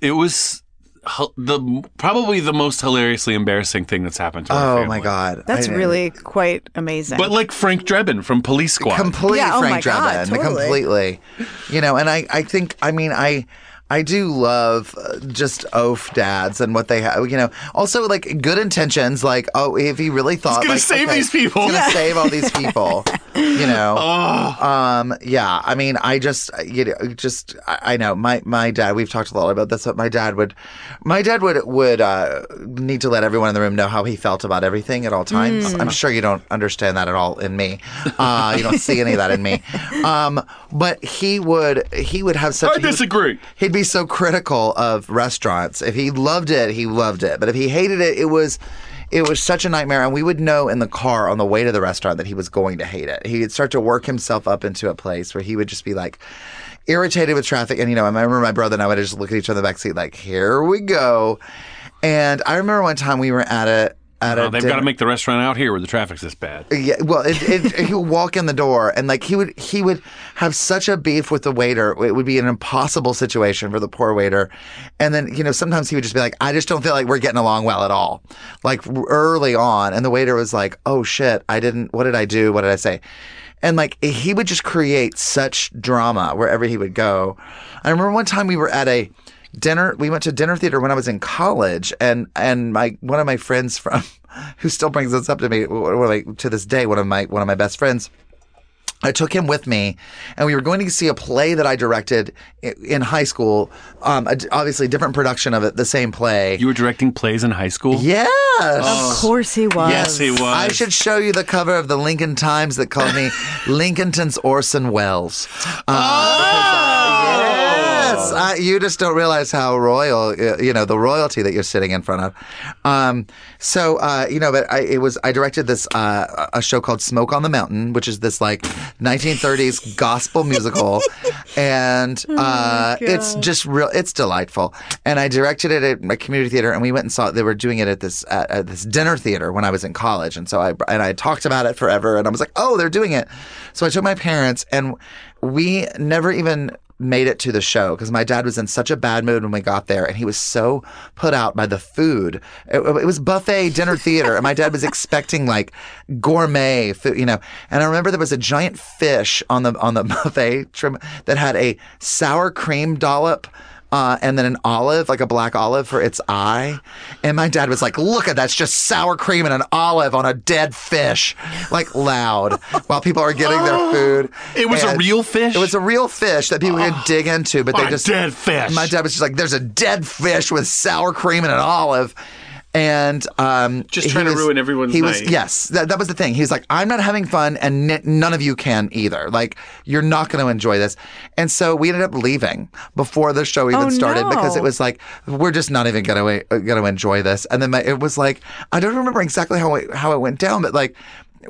[SPEAKER 3] probably the most hilariously embarrassing thing that's happened to our
[SPEAKER 2] Oh,
[SPEAKER 3] family.
[SPEAKER 2] my God.
[SPEAKER 4] That's
[SPEAKER 2] I-
[SPEAKER 4] really quite amazing.
[SPEAKER 3] But like Frank Drebin from Police Squad.
[SPEAKER 2] Completely
[SPEAKER 4] Yeah, oh my
[SPEAKER 2] Frank
[SPEAKER 4] God,
[SPEAKER 2] Drebin.
[SPEAKER 4] totally.
[SPEAKER 2] Completely. And I think, I do love just oaf dads and what they have, also good intentions. If he really thought,
[SPEAKER 3] gonna save these people.
[SPEAKER 2] he's going to save all these people. You know, yeah. I mean, I I know my dad. We've talked a lot about this, but my dad would need to let everyone in the room know how he felt about everything at all times. I'm sure you don't understand that at all in me. You don't see any of that in me. But he would have such.
[SPEAKER 3] I disagree.
[SPEAKER 2] He'd be so critical of restaurants. If he loved it, he loved it. But if he hated it, it was such a nightmare, and we would know in the car on the way to the restaurant that he was going to hate it. He'd start to work himself up into a place where he would just be like irritated with traffic. And, I remember my brother and I would just look at each other in the backseat like, here we go. And I remember one time we were at a
[SPEAKER 3] they've got to make the restaurant out here where the traffic's this bad.
[SPEAKER 2] Yeah, well, he would walk in the door and like he would have such a beef with the waiter. It would be an impossible situation for the poor waiter. And then, sometimes he would just be like, I just don't feel like we're getting along well at all. Like early on. And the waiter was like, oh shit, what did I do? What did I say? And like he would just create such drama wherever he would go. I remember one time we were at a dinner. We went to dinner theater when I was in college, and one of my friends who still brings this up to me to this day, one of my best friends. I took him with me, and we were going to see a play that I directed in high school. Obviously, different production of it, the same play.
[SPEAKER 3] You were directing plays in high school?
[SPEAKER 2] Yes.
[SPEAKER 4] Of course he was.
[SPEAKER 3] Yes, he was.
[SPEAKER 2] I should show you the cover of the Lincoln Times that called me Lincolnton's Orson Welles. Yes, you just don't realize how royal, the royalty that you're sitting in front of. But I directed this a show called Smoke on the Mountain, which is this like 1930s gospel musical, and it's just it's delightful. And I directed it at my community theater, and we went and saw it. They were doing it at this dinner theater when I was in college, and so I talked about it forever, and I was like, oh, they're doing it. So I took my parents, and we never even made it to the show because my dad was in such a bad mood when we got there, and he was so put out by the food. It was buffet dinner theater, and my dad was expecting like gourmet food, And I remember there was a giant fish on the buffet trim that had a sour cream dollop. And then an olive, like a black olive for its eye. And my dad was like, look at that, it's just sour cream and an olive on a dead fish, like loud, while people are getting their food.
[SPEAKER 3] It was a real fish?
[SPEAKER 2] It was a real fish that people could dig into, but they just...
[SPEAKER 3] dead fish.
[SPEAKER 2] My dad was just like, there's a dead fish with sour cream and an olive. And
[SPEAKER 3] just trying to ruin everyone's night.
[SPEAKER 2] Yes, that was the thing. He's like, I'm not having fun, and none of you can either. Like, you're not going to enjoy this. And so we ended up leaving before the show even started because it was like, we're just not even going to enjoy this. And then it was like, I don't remember exactly how it went down, but like.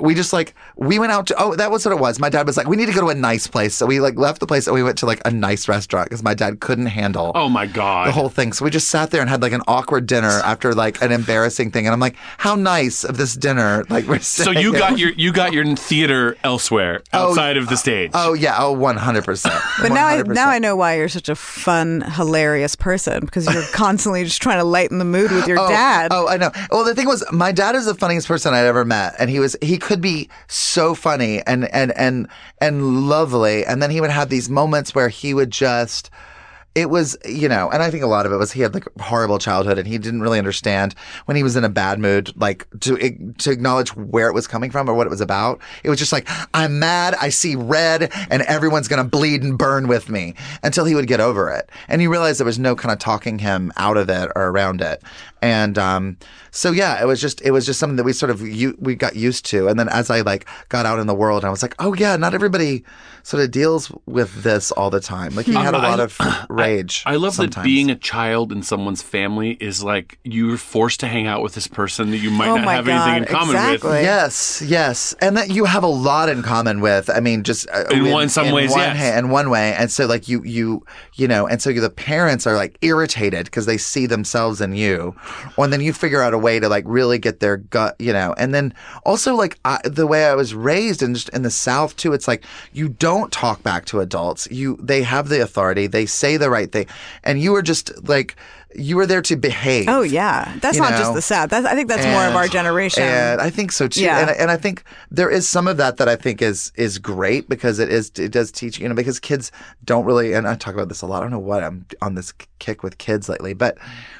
[SPEAKER 2] We went out to, that was what it was. My dad was like, we need to go to a nice place. So we like left the place and we went to like a nice restaurant because my dad couldn't handle
[SPEAKER 3] oh my God,
[SPEAKER 2] the whole thing. So we just sat there and had like an awkward dinner after like an embarrassing thing. And I'm like, how nice of this dinner. Like we're
[SPEAKER 3] So you got your theater elsewhere outside of the stage.
[SPEAKER 2] Oh yeah. Oh, 100%.
[SPEAKER 4] But 100%. now I know why you're such a fun, hilarious person because you're constantly just trying to lighten the mood with your dad.
[SPEAKER 2] Oh, I know. Well, the thing was, my dad is the funniest person I'd ever met. And he could be so funny and lovely, and then he would have these moments where he would just it was, and I think a lot of it was he had like a horrible childhood and he didn't really understand when he was in a bad mood, like to acknowledge where it was coming from or what it was about. It was just like, I'm mad, I see red, and everyone's going to bleed and burn with me until he would get over it. And he realized there was no kind of talking him out of it or around it. And so yeah, it was just something that we sort of we got used to. And then as I like got out in the world, I was like, oh yeah, not everybody sort of deals with this all the time. Like he had a lot of rage.
[SPEAKER 3] I love
[SPEAKER 2] sometimes.
[SPEAKER 3] That being a child in someone's family is like you're forced to hang out with this person that you might not have anything in common with.
[SPEAKER 2] Yes, and that you have a lot in common with. I mean, just
[SPEAKER 3] in some ways,
[SPEAKER 2] in one way, and so like you and so the parents are like irritated because they see themselves in you, and then you figure out a way to like really get their gut, and then also like the way I was raised and just in the South too, it's like you don't talk back to adults. They have the authority. They say the right thing, and you were just like. You were there to behave.
[SPEAKER 4] Oh, yeah. That's not just the South. I think that's more of our generation.
[SPEAKER 2] And I think so, too.
[SPEAKER 4] Yeah.
[SPEAKER 2] And I think there is some of that I think is great because it does teach, because kids don't really, and I talk about this a lot. I don't know what I'm on this kick with kids lately, but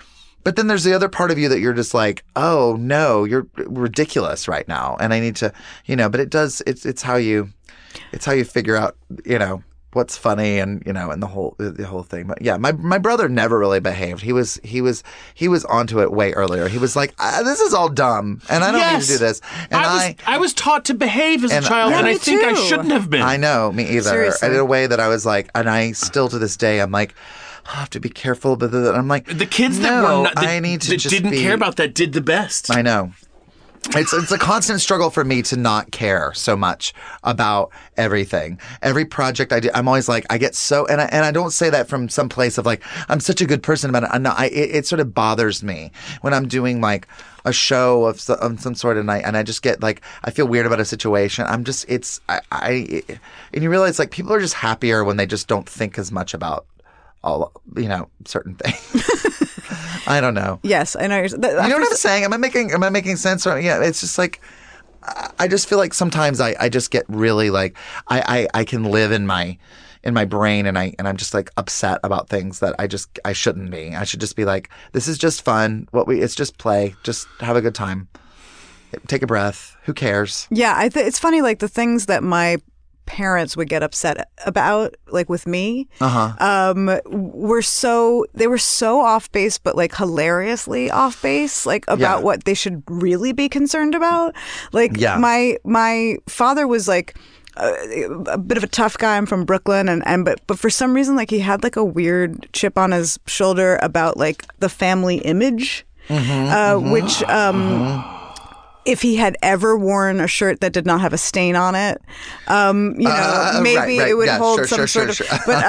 [SPEAKER 2] But then there's the other part of you that you're just like, oh no, you're ridiculous right now, and I need to, But it's how you figure out, what's funny and and the whole thing. But yeah, my brother never really behaved. He was onto it way earlier. He was like, this is all dumb, and I don't need to do this. And
[SPEAKER 3] I was taught to behave as a child, and I think I shouldn't have been.
[SPEAKER 2] I know, me either.
[SPEAKER 4] Seriously.
[SPEAKER 2] In a way that I was like, and I still to this day, I'm like, I have to be careful, but I'm like,
[SPEAKER 3] the kids that didn't care about that did the best.
[SPEAKER 2] I know. It's a constant struggle for me to not care so much about everything. Every project I do, I'm always like, I get so, and I don't say that from some place of like, I'm such a good person about it. I'm not. It sort of bothers me when I'm doing like a show of some sort and I just get like, I feel weird about a situation. I'm just, and you realize like people are just happier when they just don't think as much about all, certain things. I don't know.
[SPEAKER 4] Yes, I know.
[SPEAKER 2] You know what I'm saying? Am I making sense? Yeah, it's just like, I just feel like sometimes I just get really like, I can live in my brain and I'm just like upset about things that I shouldn't be. I should just be like, this is just fun. It's just play. Just have a good time. Take a breath. Who cares?
[SPEAKER 4] Yeah, it's funny. Like the things that my parents would get upset about, like with me, were so off base, but like hilariously off base, like about what they should really be concerned about. Like my father was like a bit of a tough guy. I'm from Brooklyn, but for some reason, like he had like a weird chip on his shoulder about like the family image, which. If he had ever worn a shirt that did not have a stain on it, maybe it would hold some sort of. But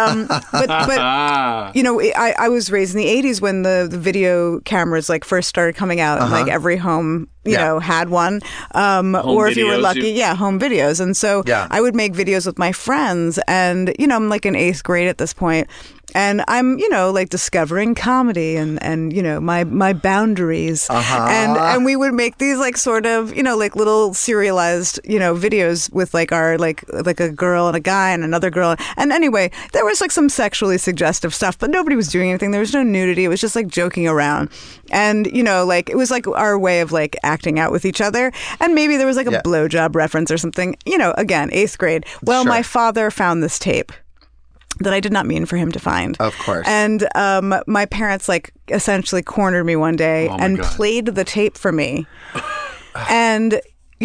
[SPEAKER 4] I was raised in the '80s when the video cameras like first started coming out, and like every home had one, or if you were lucky, home videos. And so I would make videos with my friends, and I'm like in 8th grade at this point. And I'm, like discovering comedy and my boundaries. And we would make these like sort of, like little serialized, videos with like our like a girl and a guy and another girl. And anyway, there was like some sexually suggestive stuff, but nobody was doing anything. There was no nudity. It was just like joking around. And, like it was like our way of like acting out with each other. And maybe there was like a blowjob reference or something, again, 8th grade. Well, my father found this tape that I did not mean for him to find.
[SPEAKER 2] Of course.
[SPEAKER 4] And my parents like essentially cornered me one day and played the tape for me. And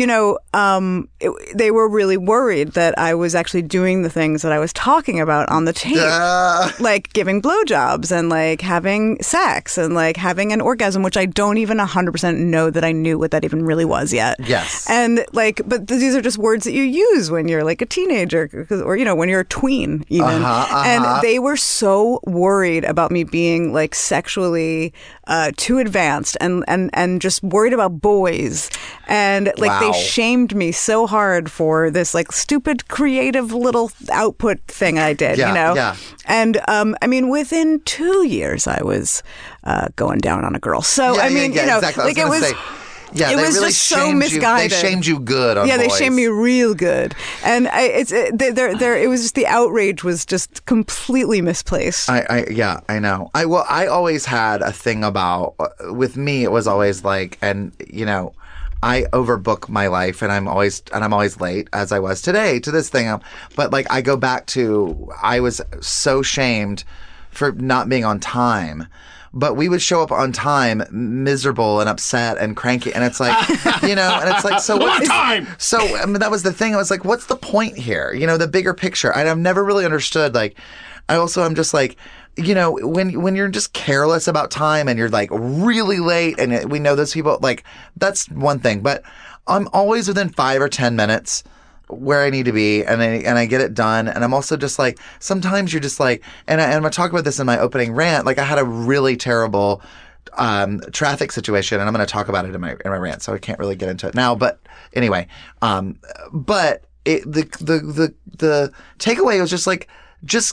[SPEAKER 4] they were really worried that I was actually doing the things that I was talking about on the tape, like giving blowjobs and like having sex and like having an orgasm, which I don't even 100% know that I knew what that even really was yet.
[SPEAKER 2] Yes.
[SPEAKER 4] And like, but these are just words that you use when you're like a teenager or, when you're a tween even. And they were so worried about me being like sexually too advanced and just worried about boys. And like they shamed me so hard for this like stupid creative little output thing I did, And I mean, within 2 years, I was going down on a girl. So
[SPEAKER 2] exactly.
[SPEAKER 4] Like it was.
[SPEAKER 2] Yeah,
[SPEAKER 4] it was
[SPEAKER 2] really
[SPEAKER 4] just so misguided.
[SPEAKER 2] They shamed you good on boys.
[SPEAKER 4] They shamed me real good, and it was just the outrage was just completely misplaced.
[SPEAKER 2] I know. I always had a thing about with me. It was always like, and I overbook my life, and I'm always late, as I was today to this thing. But like I go back to, I was so shamed for not being on time. But we would show up on time, miserable and upset and cranky, and it's like, and it's like, so what
[SPEAKER 3] time?
[SPEAKER 2] So I mean, that was the thing. I was like, what's the point here? The bigger picture. And I've never really understood. Like, I'm just like, when you're just careless about time and you're like really late, and we know those people, like that's one thing. But I'm always within 5 or 10 minutes where I need to be, and I get it done. And I'm also just like, sometimes you're just like, and I'm gonna talk about this in my opening rant. Like I had a really terrible traffic situation, and I'm gonna talk about it in my rant, so I can't really get into it now. But anyway, the takeaway was just like, just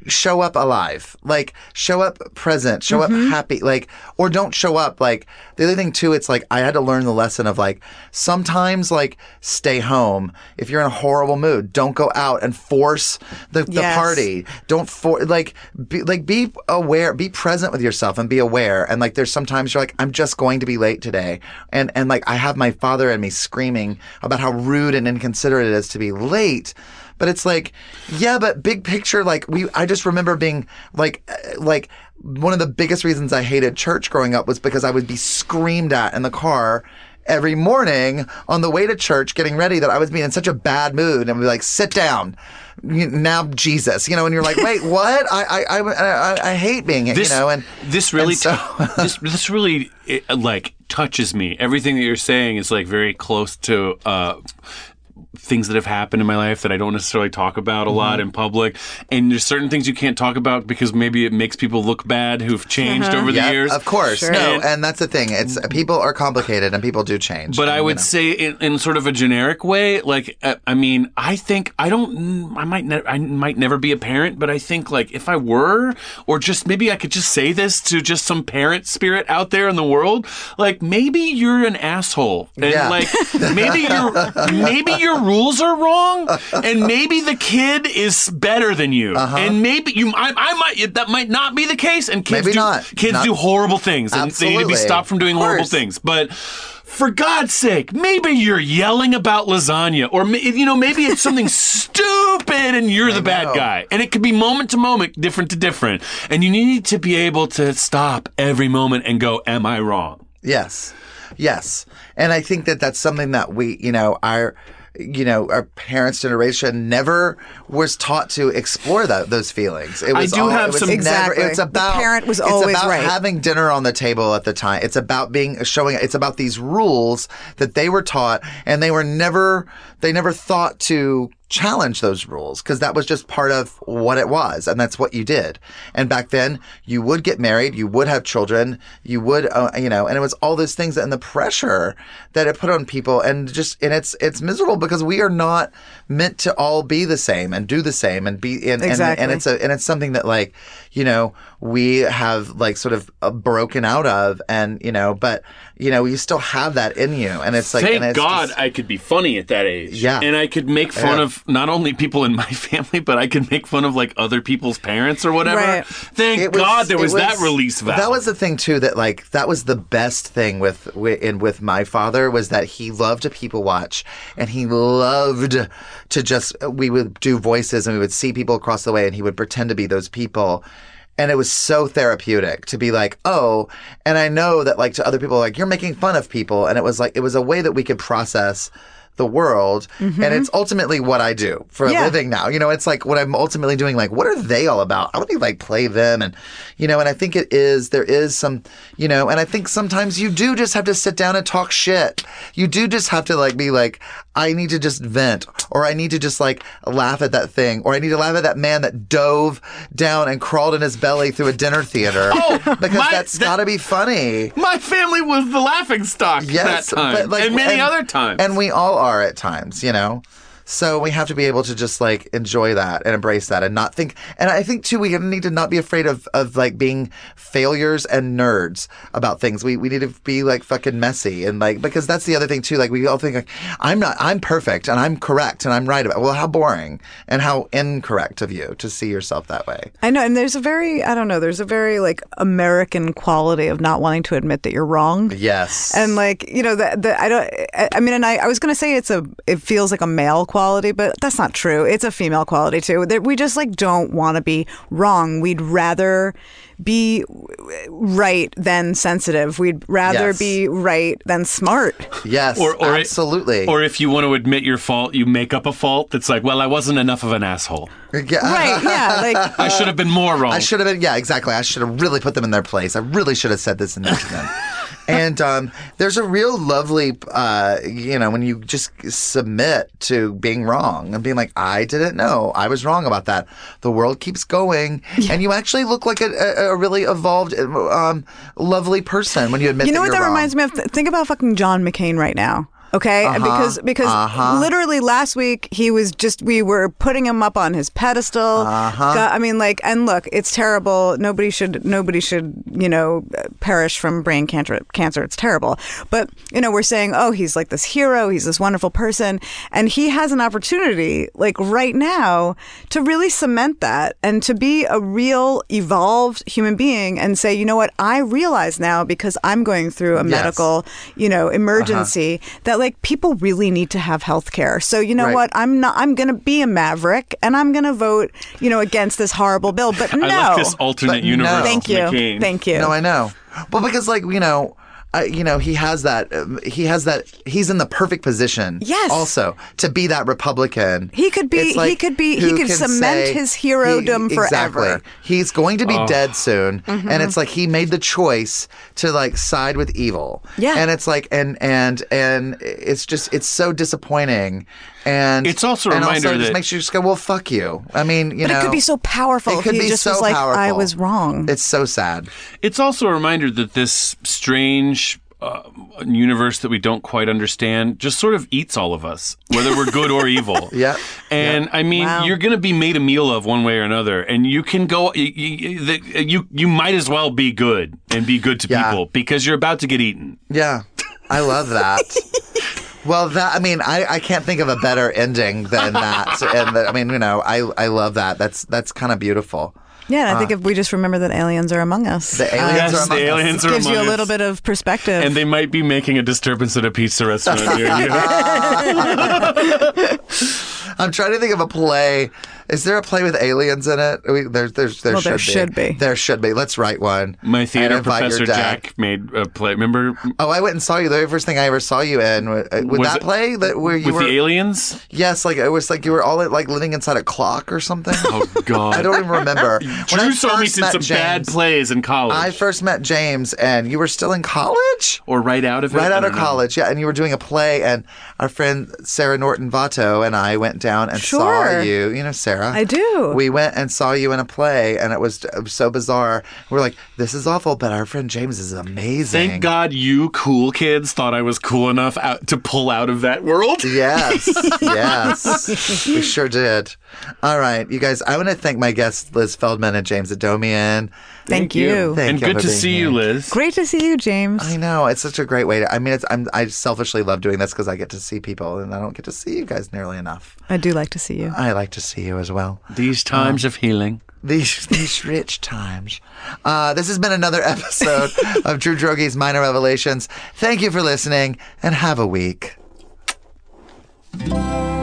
[SPEAKER 2] show up alive, like show up present, show up happy, like, or don't show up. Like the other thing too, it's like I had to learn the lesson of like sometimes like stay home if you're in a horrible mood. Don't go out and force the party. Don't be aware, be present with yourself and be aware. And like there's sometimes you're like, I'm just going to be late today, and like I have my father and me screaming about how rude and inconsiderate it is to be late. But it's like, yeah, but big picture, like I just remember being like one of the biggest reasons I hated church growing up was because I would be screamed at in the car every morning on the way to church getting ready that I was being in such a bad mood and be like, sit down. Now Jesus, and you're like, wait, what? I hate being,
[SPEAKER 3] this really,
[SPEAKER 2] and so,
[SPEAKER 3] this really like touches me. Everything that you're saying is like very close to things that have happened in my life that I don't necessarily talk about a lot in public. And there's certain things you can't talk about because maybe it makes people look bad who've changed over the years.
[SPEAKER 2] Of course.
[SPEAKER 4] Sure.
[SPEAKER 2] No, and that's the thing. It's people are complicated and people do change.
[SPEAKER 3] But I would say in sort of a generic way, like, I mean, I think I might never be a parent, but I think like if I were, or just maybe I could just say this to just some parent spirit out there in the world, like maybe you're an asshole. And like maybe your rules are wrong, and maybe the kid is better than you, and maybe that might not be the case, and kids do horrible things, and they need to be stopped from doing horrible things. But for God's sake, maybe you're yelling about lasagna, or maybe it's something stupid, and you're the bad guy, and it could be moment to moment, different to different, and you need to be able to stop every moment and go, "Am I wrong?"
[SPEAKER 2] Yes, and I think that that's something that we, our parents' generation never was taught to explore those feelings. It was
[SPEAKER 4] exactly.
[SPEAKER 2] It's about
[SPEAKER 4] the parent was always right.
[SPEAKER 2] Having dinner on the table at the time. It's about it's about these rules that they were taught, and they never thought to challenge those rules because that was just part of what it was, and that's what you did. And back then, you would get married, you would have children, you would, and it was all those things and the pressure that it put on people, and it's miserable because we are not meant to all be the same and do the same and be
[SPEAKER 4] exactly.
[SPEAKER 2] and it's something that like we have like sort of broken out of, and but you still have that in you, and it's like
[SPEAKER 3] thank God I could be funny at that age, and I could make fun of not only people in my family, but I could make fun of like other people's parents or whatever. Right. Thank God there was that release valve.
[SPEAKER 2] That was the thing too, that like that was the best thing with my father, was that he loved to people watch, and he loved to we would do voices and we would see people across the way and he would pretend to be those people. And it was so therapeutic to be like, oh, and I know that like to other people, like, you're making fun of people. And it was a way that we could process the world. And it's ultimately what I do for a living now. It's like what I'm ultimately doing. Like, what are they all about? I want to like play them. And, and I think there is some, and I think sometimes you do just have to sit down and talk shit. You do just have to like be like, I need to just vent, or I need to just like laugh at that thing, or I need to laugh at that man that dove down and crawled in his belly through a dinner theater. Because that's gotta be funny.
[SPEAKER 3] My family was the laughing stock that time, but like, and many other times.
[SPEAKER 2] And we all are at times, So we have to be able to just like enjoy that and embrace that and not think. And I think too, we need to not be afraid of like being failures and nerds about things. We need to be like fucking messy, and like, because that's the other thing too. Like we all think like, I'm perfect and I'm correct and I'm right about. Well, how boring and how incorrect of you to see yourself that way.
[SPEAKER 4] I know, and there's a very like American quality of not wanting to admit that you're wrong.
[SPEAKER 2] Yes,
[SPEAKER 4] and like I was going to say it feels like a male quality, but that's not true. It's a female quality too. That we just like don't want to be wrong. We'd rather be right than sensitive. We'd rather be right than smart.
[SPEAKER 2] Yes, or absolutely.
[SPEAKER 3] Or if you want to admit your fault, you make up a fault that's like, well, I wasn't enough of an asshole.
[SPEAKER 2] Yeah.
[SPEAKER 4] Right, yeah. Like
[SPEAKER 3] I should have been more wrong.
[SPEAKER 2] I should have been, yeah, exactly. I should have really put them in their place. I really should have said this and that to them. And there's a real lovely, when you just submit to being wrong and being like, I didn't know. I was wrong about that. The world keeps going. Yeah. And you actually look like a really evolved, lovely person when you admit that you're wrong.
[SPEAKER 4] You know what that reminds me of? Think about fucking John McCain right now. Okay, because literally last week we were putting him up on his pedestal. I mean, like, and look, it's terrible. Nobody should perish from brain cancer. It's terrible. But we're saying, oh, he's like this hero. He's this wonderful person, and he has an opportunity, like right now, to really cement that and to be a real evolved human being and say, you know what, I realize now because I'm going through a medical, emergency that like people really need to have health care. So what, I'm going to be a maverick and I'm going to vote, against this horrible bill. But no.
[SPEAKER 3] I like this alternate universe.
[SPEAKER 2] No.
[SPEAKER 4] Thank you.
[SPEAKER 3] McCain.
[SPEAKER 4] Thank you.
[SPEAKER 2] No, I know. Well, because like, he has that. He's in the perfect position.
[SPEAKER 4] Yes.
[SPEAKER 2] Also, to be that Republican.
[SPEAKER 4] He could be. He could cement his herodom forever.
[SPEAKER 2] Exactly. He's going to be dead soon, and it's like he made the choice to like side with evil.
[SPEAKER 4] Yeah.
[SPEAKER 2] And it's like, and it's so disappointing. And
[SPEAKER 3] it's also a
[SPEAKER 2] and
[SPEAKER 3] reminder
[SPEAKER 2] also it
[SPEAKER 3] that
[SPEAKER 2] just makes you just go, well, fuck you. I mean,
[SPEAKER 4] but it could be so powerful.
[SPEAKER 2] It could
[SPEAKER 4] if he
[SPEAKER 2] be
[SPEAKER 4] just
[SPEAKER 2] so
[SPEAKER 4] was like,
[SPEAKER 2] powerful.
[SPEAKER 4] I was wrong.
[SPEAKER 2] It's so sad.
[SPEAKER 3] It's also a reminder that this strange universe that we don't quite understand just sort of eats all of us, whether we're good or evil.
[SPEAKER 2] Yeah.
[SPEAKER 3] And I mean,
[SPEAKER 4] Wow.
[SPEAKER 3] you're going to be made a meal of one way or another, and you can go. You might as well be good and be good to people because you're about to get eaten.
[SPEAKER 2] Yeah, I love that. Well, I can't think of a better ending than that. And I love that. That's kind of beautiful.
[SPEAKER 4] Yeah, and I think if we just remember that aliens are among us,
[SPEAKER 2] The aliens are among
[SPEAKER 3] aliens
[SPEAKER 2] us.
[SPEAKER 3] are
[SPEAKER 4] gives you
[SPEAKER 3] among
[SPEAKER 4] a little
[SPEAKER 3] us.
[SPEAKER 4] bit of perspective.
[SPEAKER 3] And they might be making a disturbance at a pizza restaurant near you.
[SPEAKER 2] I'm trying to think of a play. Is there a play with aliens in it? There
[SPEAKER 4] should be.
[SPEAKER 2] There should be. Let's write one.
[SPEAKER 3] My
[SPEAKER 2] And
[SPEAKER 3] theater
[SPEAKER 2] invite your
[SPEAKER 3] professor
[SPEAKER 2] dad.
[SPEAKER 3] Jack made a play. Remember
[SPEAKER 2] Oh, I went and saw you. The very first thing I ever saw you in was
[SPEAKER 3] Was
[SPEAKER 2] that
[SPEAKER 3] it
[SPEAKER 2] play where you
[SPEAKER 3] with
[SPEAKER 2] were.
[SPEAKER 3] the aliens?
[SPEAKER 2] Yes, like it was like you were all like living inside a clock or something.
[SPEAKER 3] Oh God!
[SPEAKER 2] I don't even remember. When I
[SPEAKER 3] Drew saw me
[SPEAKER 2] first
[SPEAKER 3] in
[SPEAKER 2] met
[SPEAKER 3] some bad
[SPEAKER 2] James,
[SPEAKER 3] plays in college.
[SPEAKER 2] I first met James, and you were still in college.
[SPEAKER 3] or right out of it.
[SPEAKER 2] Right
[SPEAKER 3] I
[SPEAKER 2] out
[SPEAKER 3] don't
[SPEAKER 2] of
[SPEAKER 3] know.
[SPEAKER 2] college, yeah, and you were doing a play, and our friend Sarah Norton Vato and I went down and saw
[SPEAKER 4] Sure.
[SPEAKER 2] you. You know Sarah?
[SPEAKER 4] I do.
[SPEAKER 2] We went and saw you in a play, and it was so bizarre. We're like, this is awful, but our friend James is amazing.
[SPEAKER 3] Thank God you cool kids thought I was cool enough to pull out of that world.
[SPEAKER 2] Yes, yes, we sure did. All right, you guys, I want to thank my guests, Liz Feldman and James Adomian.
[SPEAKER 4] Thank you.
[SPEAKER 2] Thank
[SPEAKER 3] And
[SPEAKER 2] you
[SPEAKER 3] good
[SPEAKER 2] for
[SPEAKER 3] to
[SPEAKER 2] being
[SPEAKER 3] see you,
[SPEAKER 2] here.
[SPEAKER 3] Liz.
[SPEAKER 4] Great to see you, James.
[SPEAKER 2] I know, it's such a great way to. I mean, I selfishly love doing this because I get to see people, and I don't get to see you guys nearly enough.
[SPEAKER 4] I do like to see you.
[SPEAKER 2] I like to see you as well.
[SPEAKER 3] These times of healing.
[SPEAKER 2] These rich times. This has been another episode of Drew Drogee's Minor Revelations. Thank you for listening, and have a week.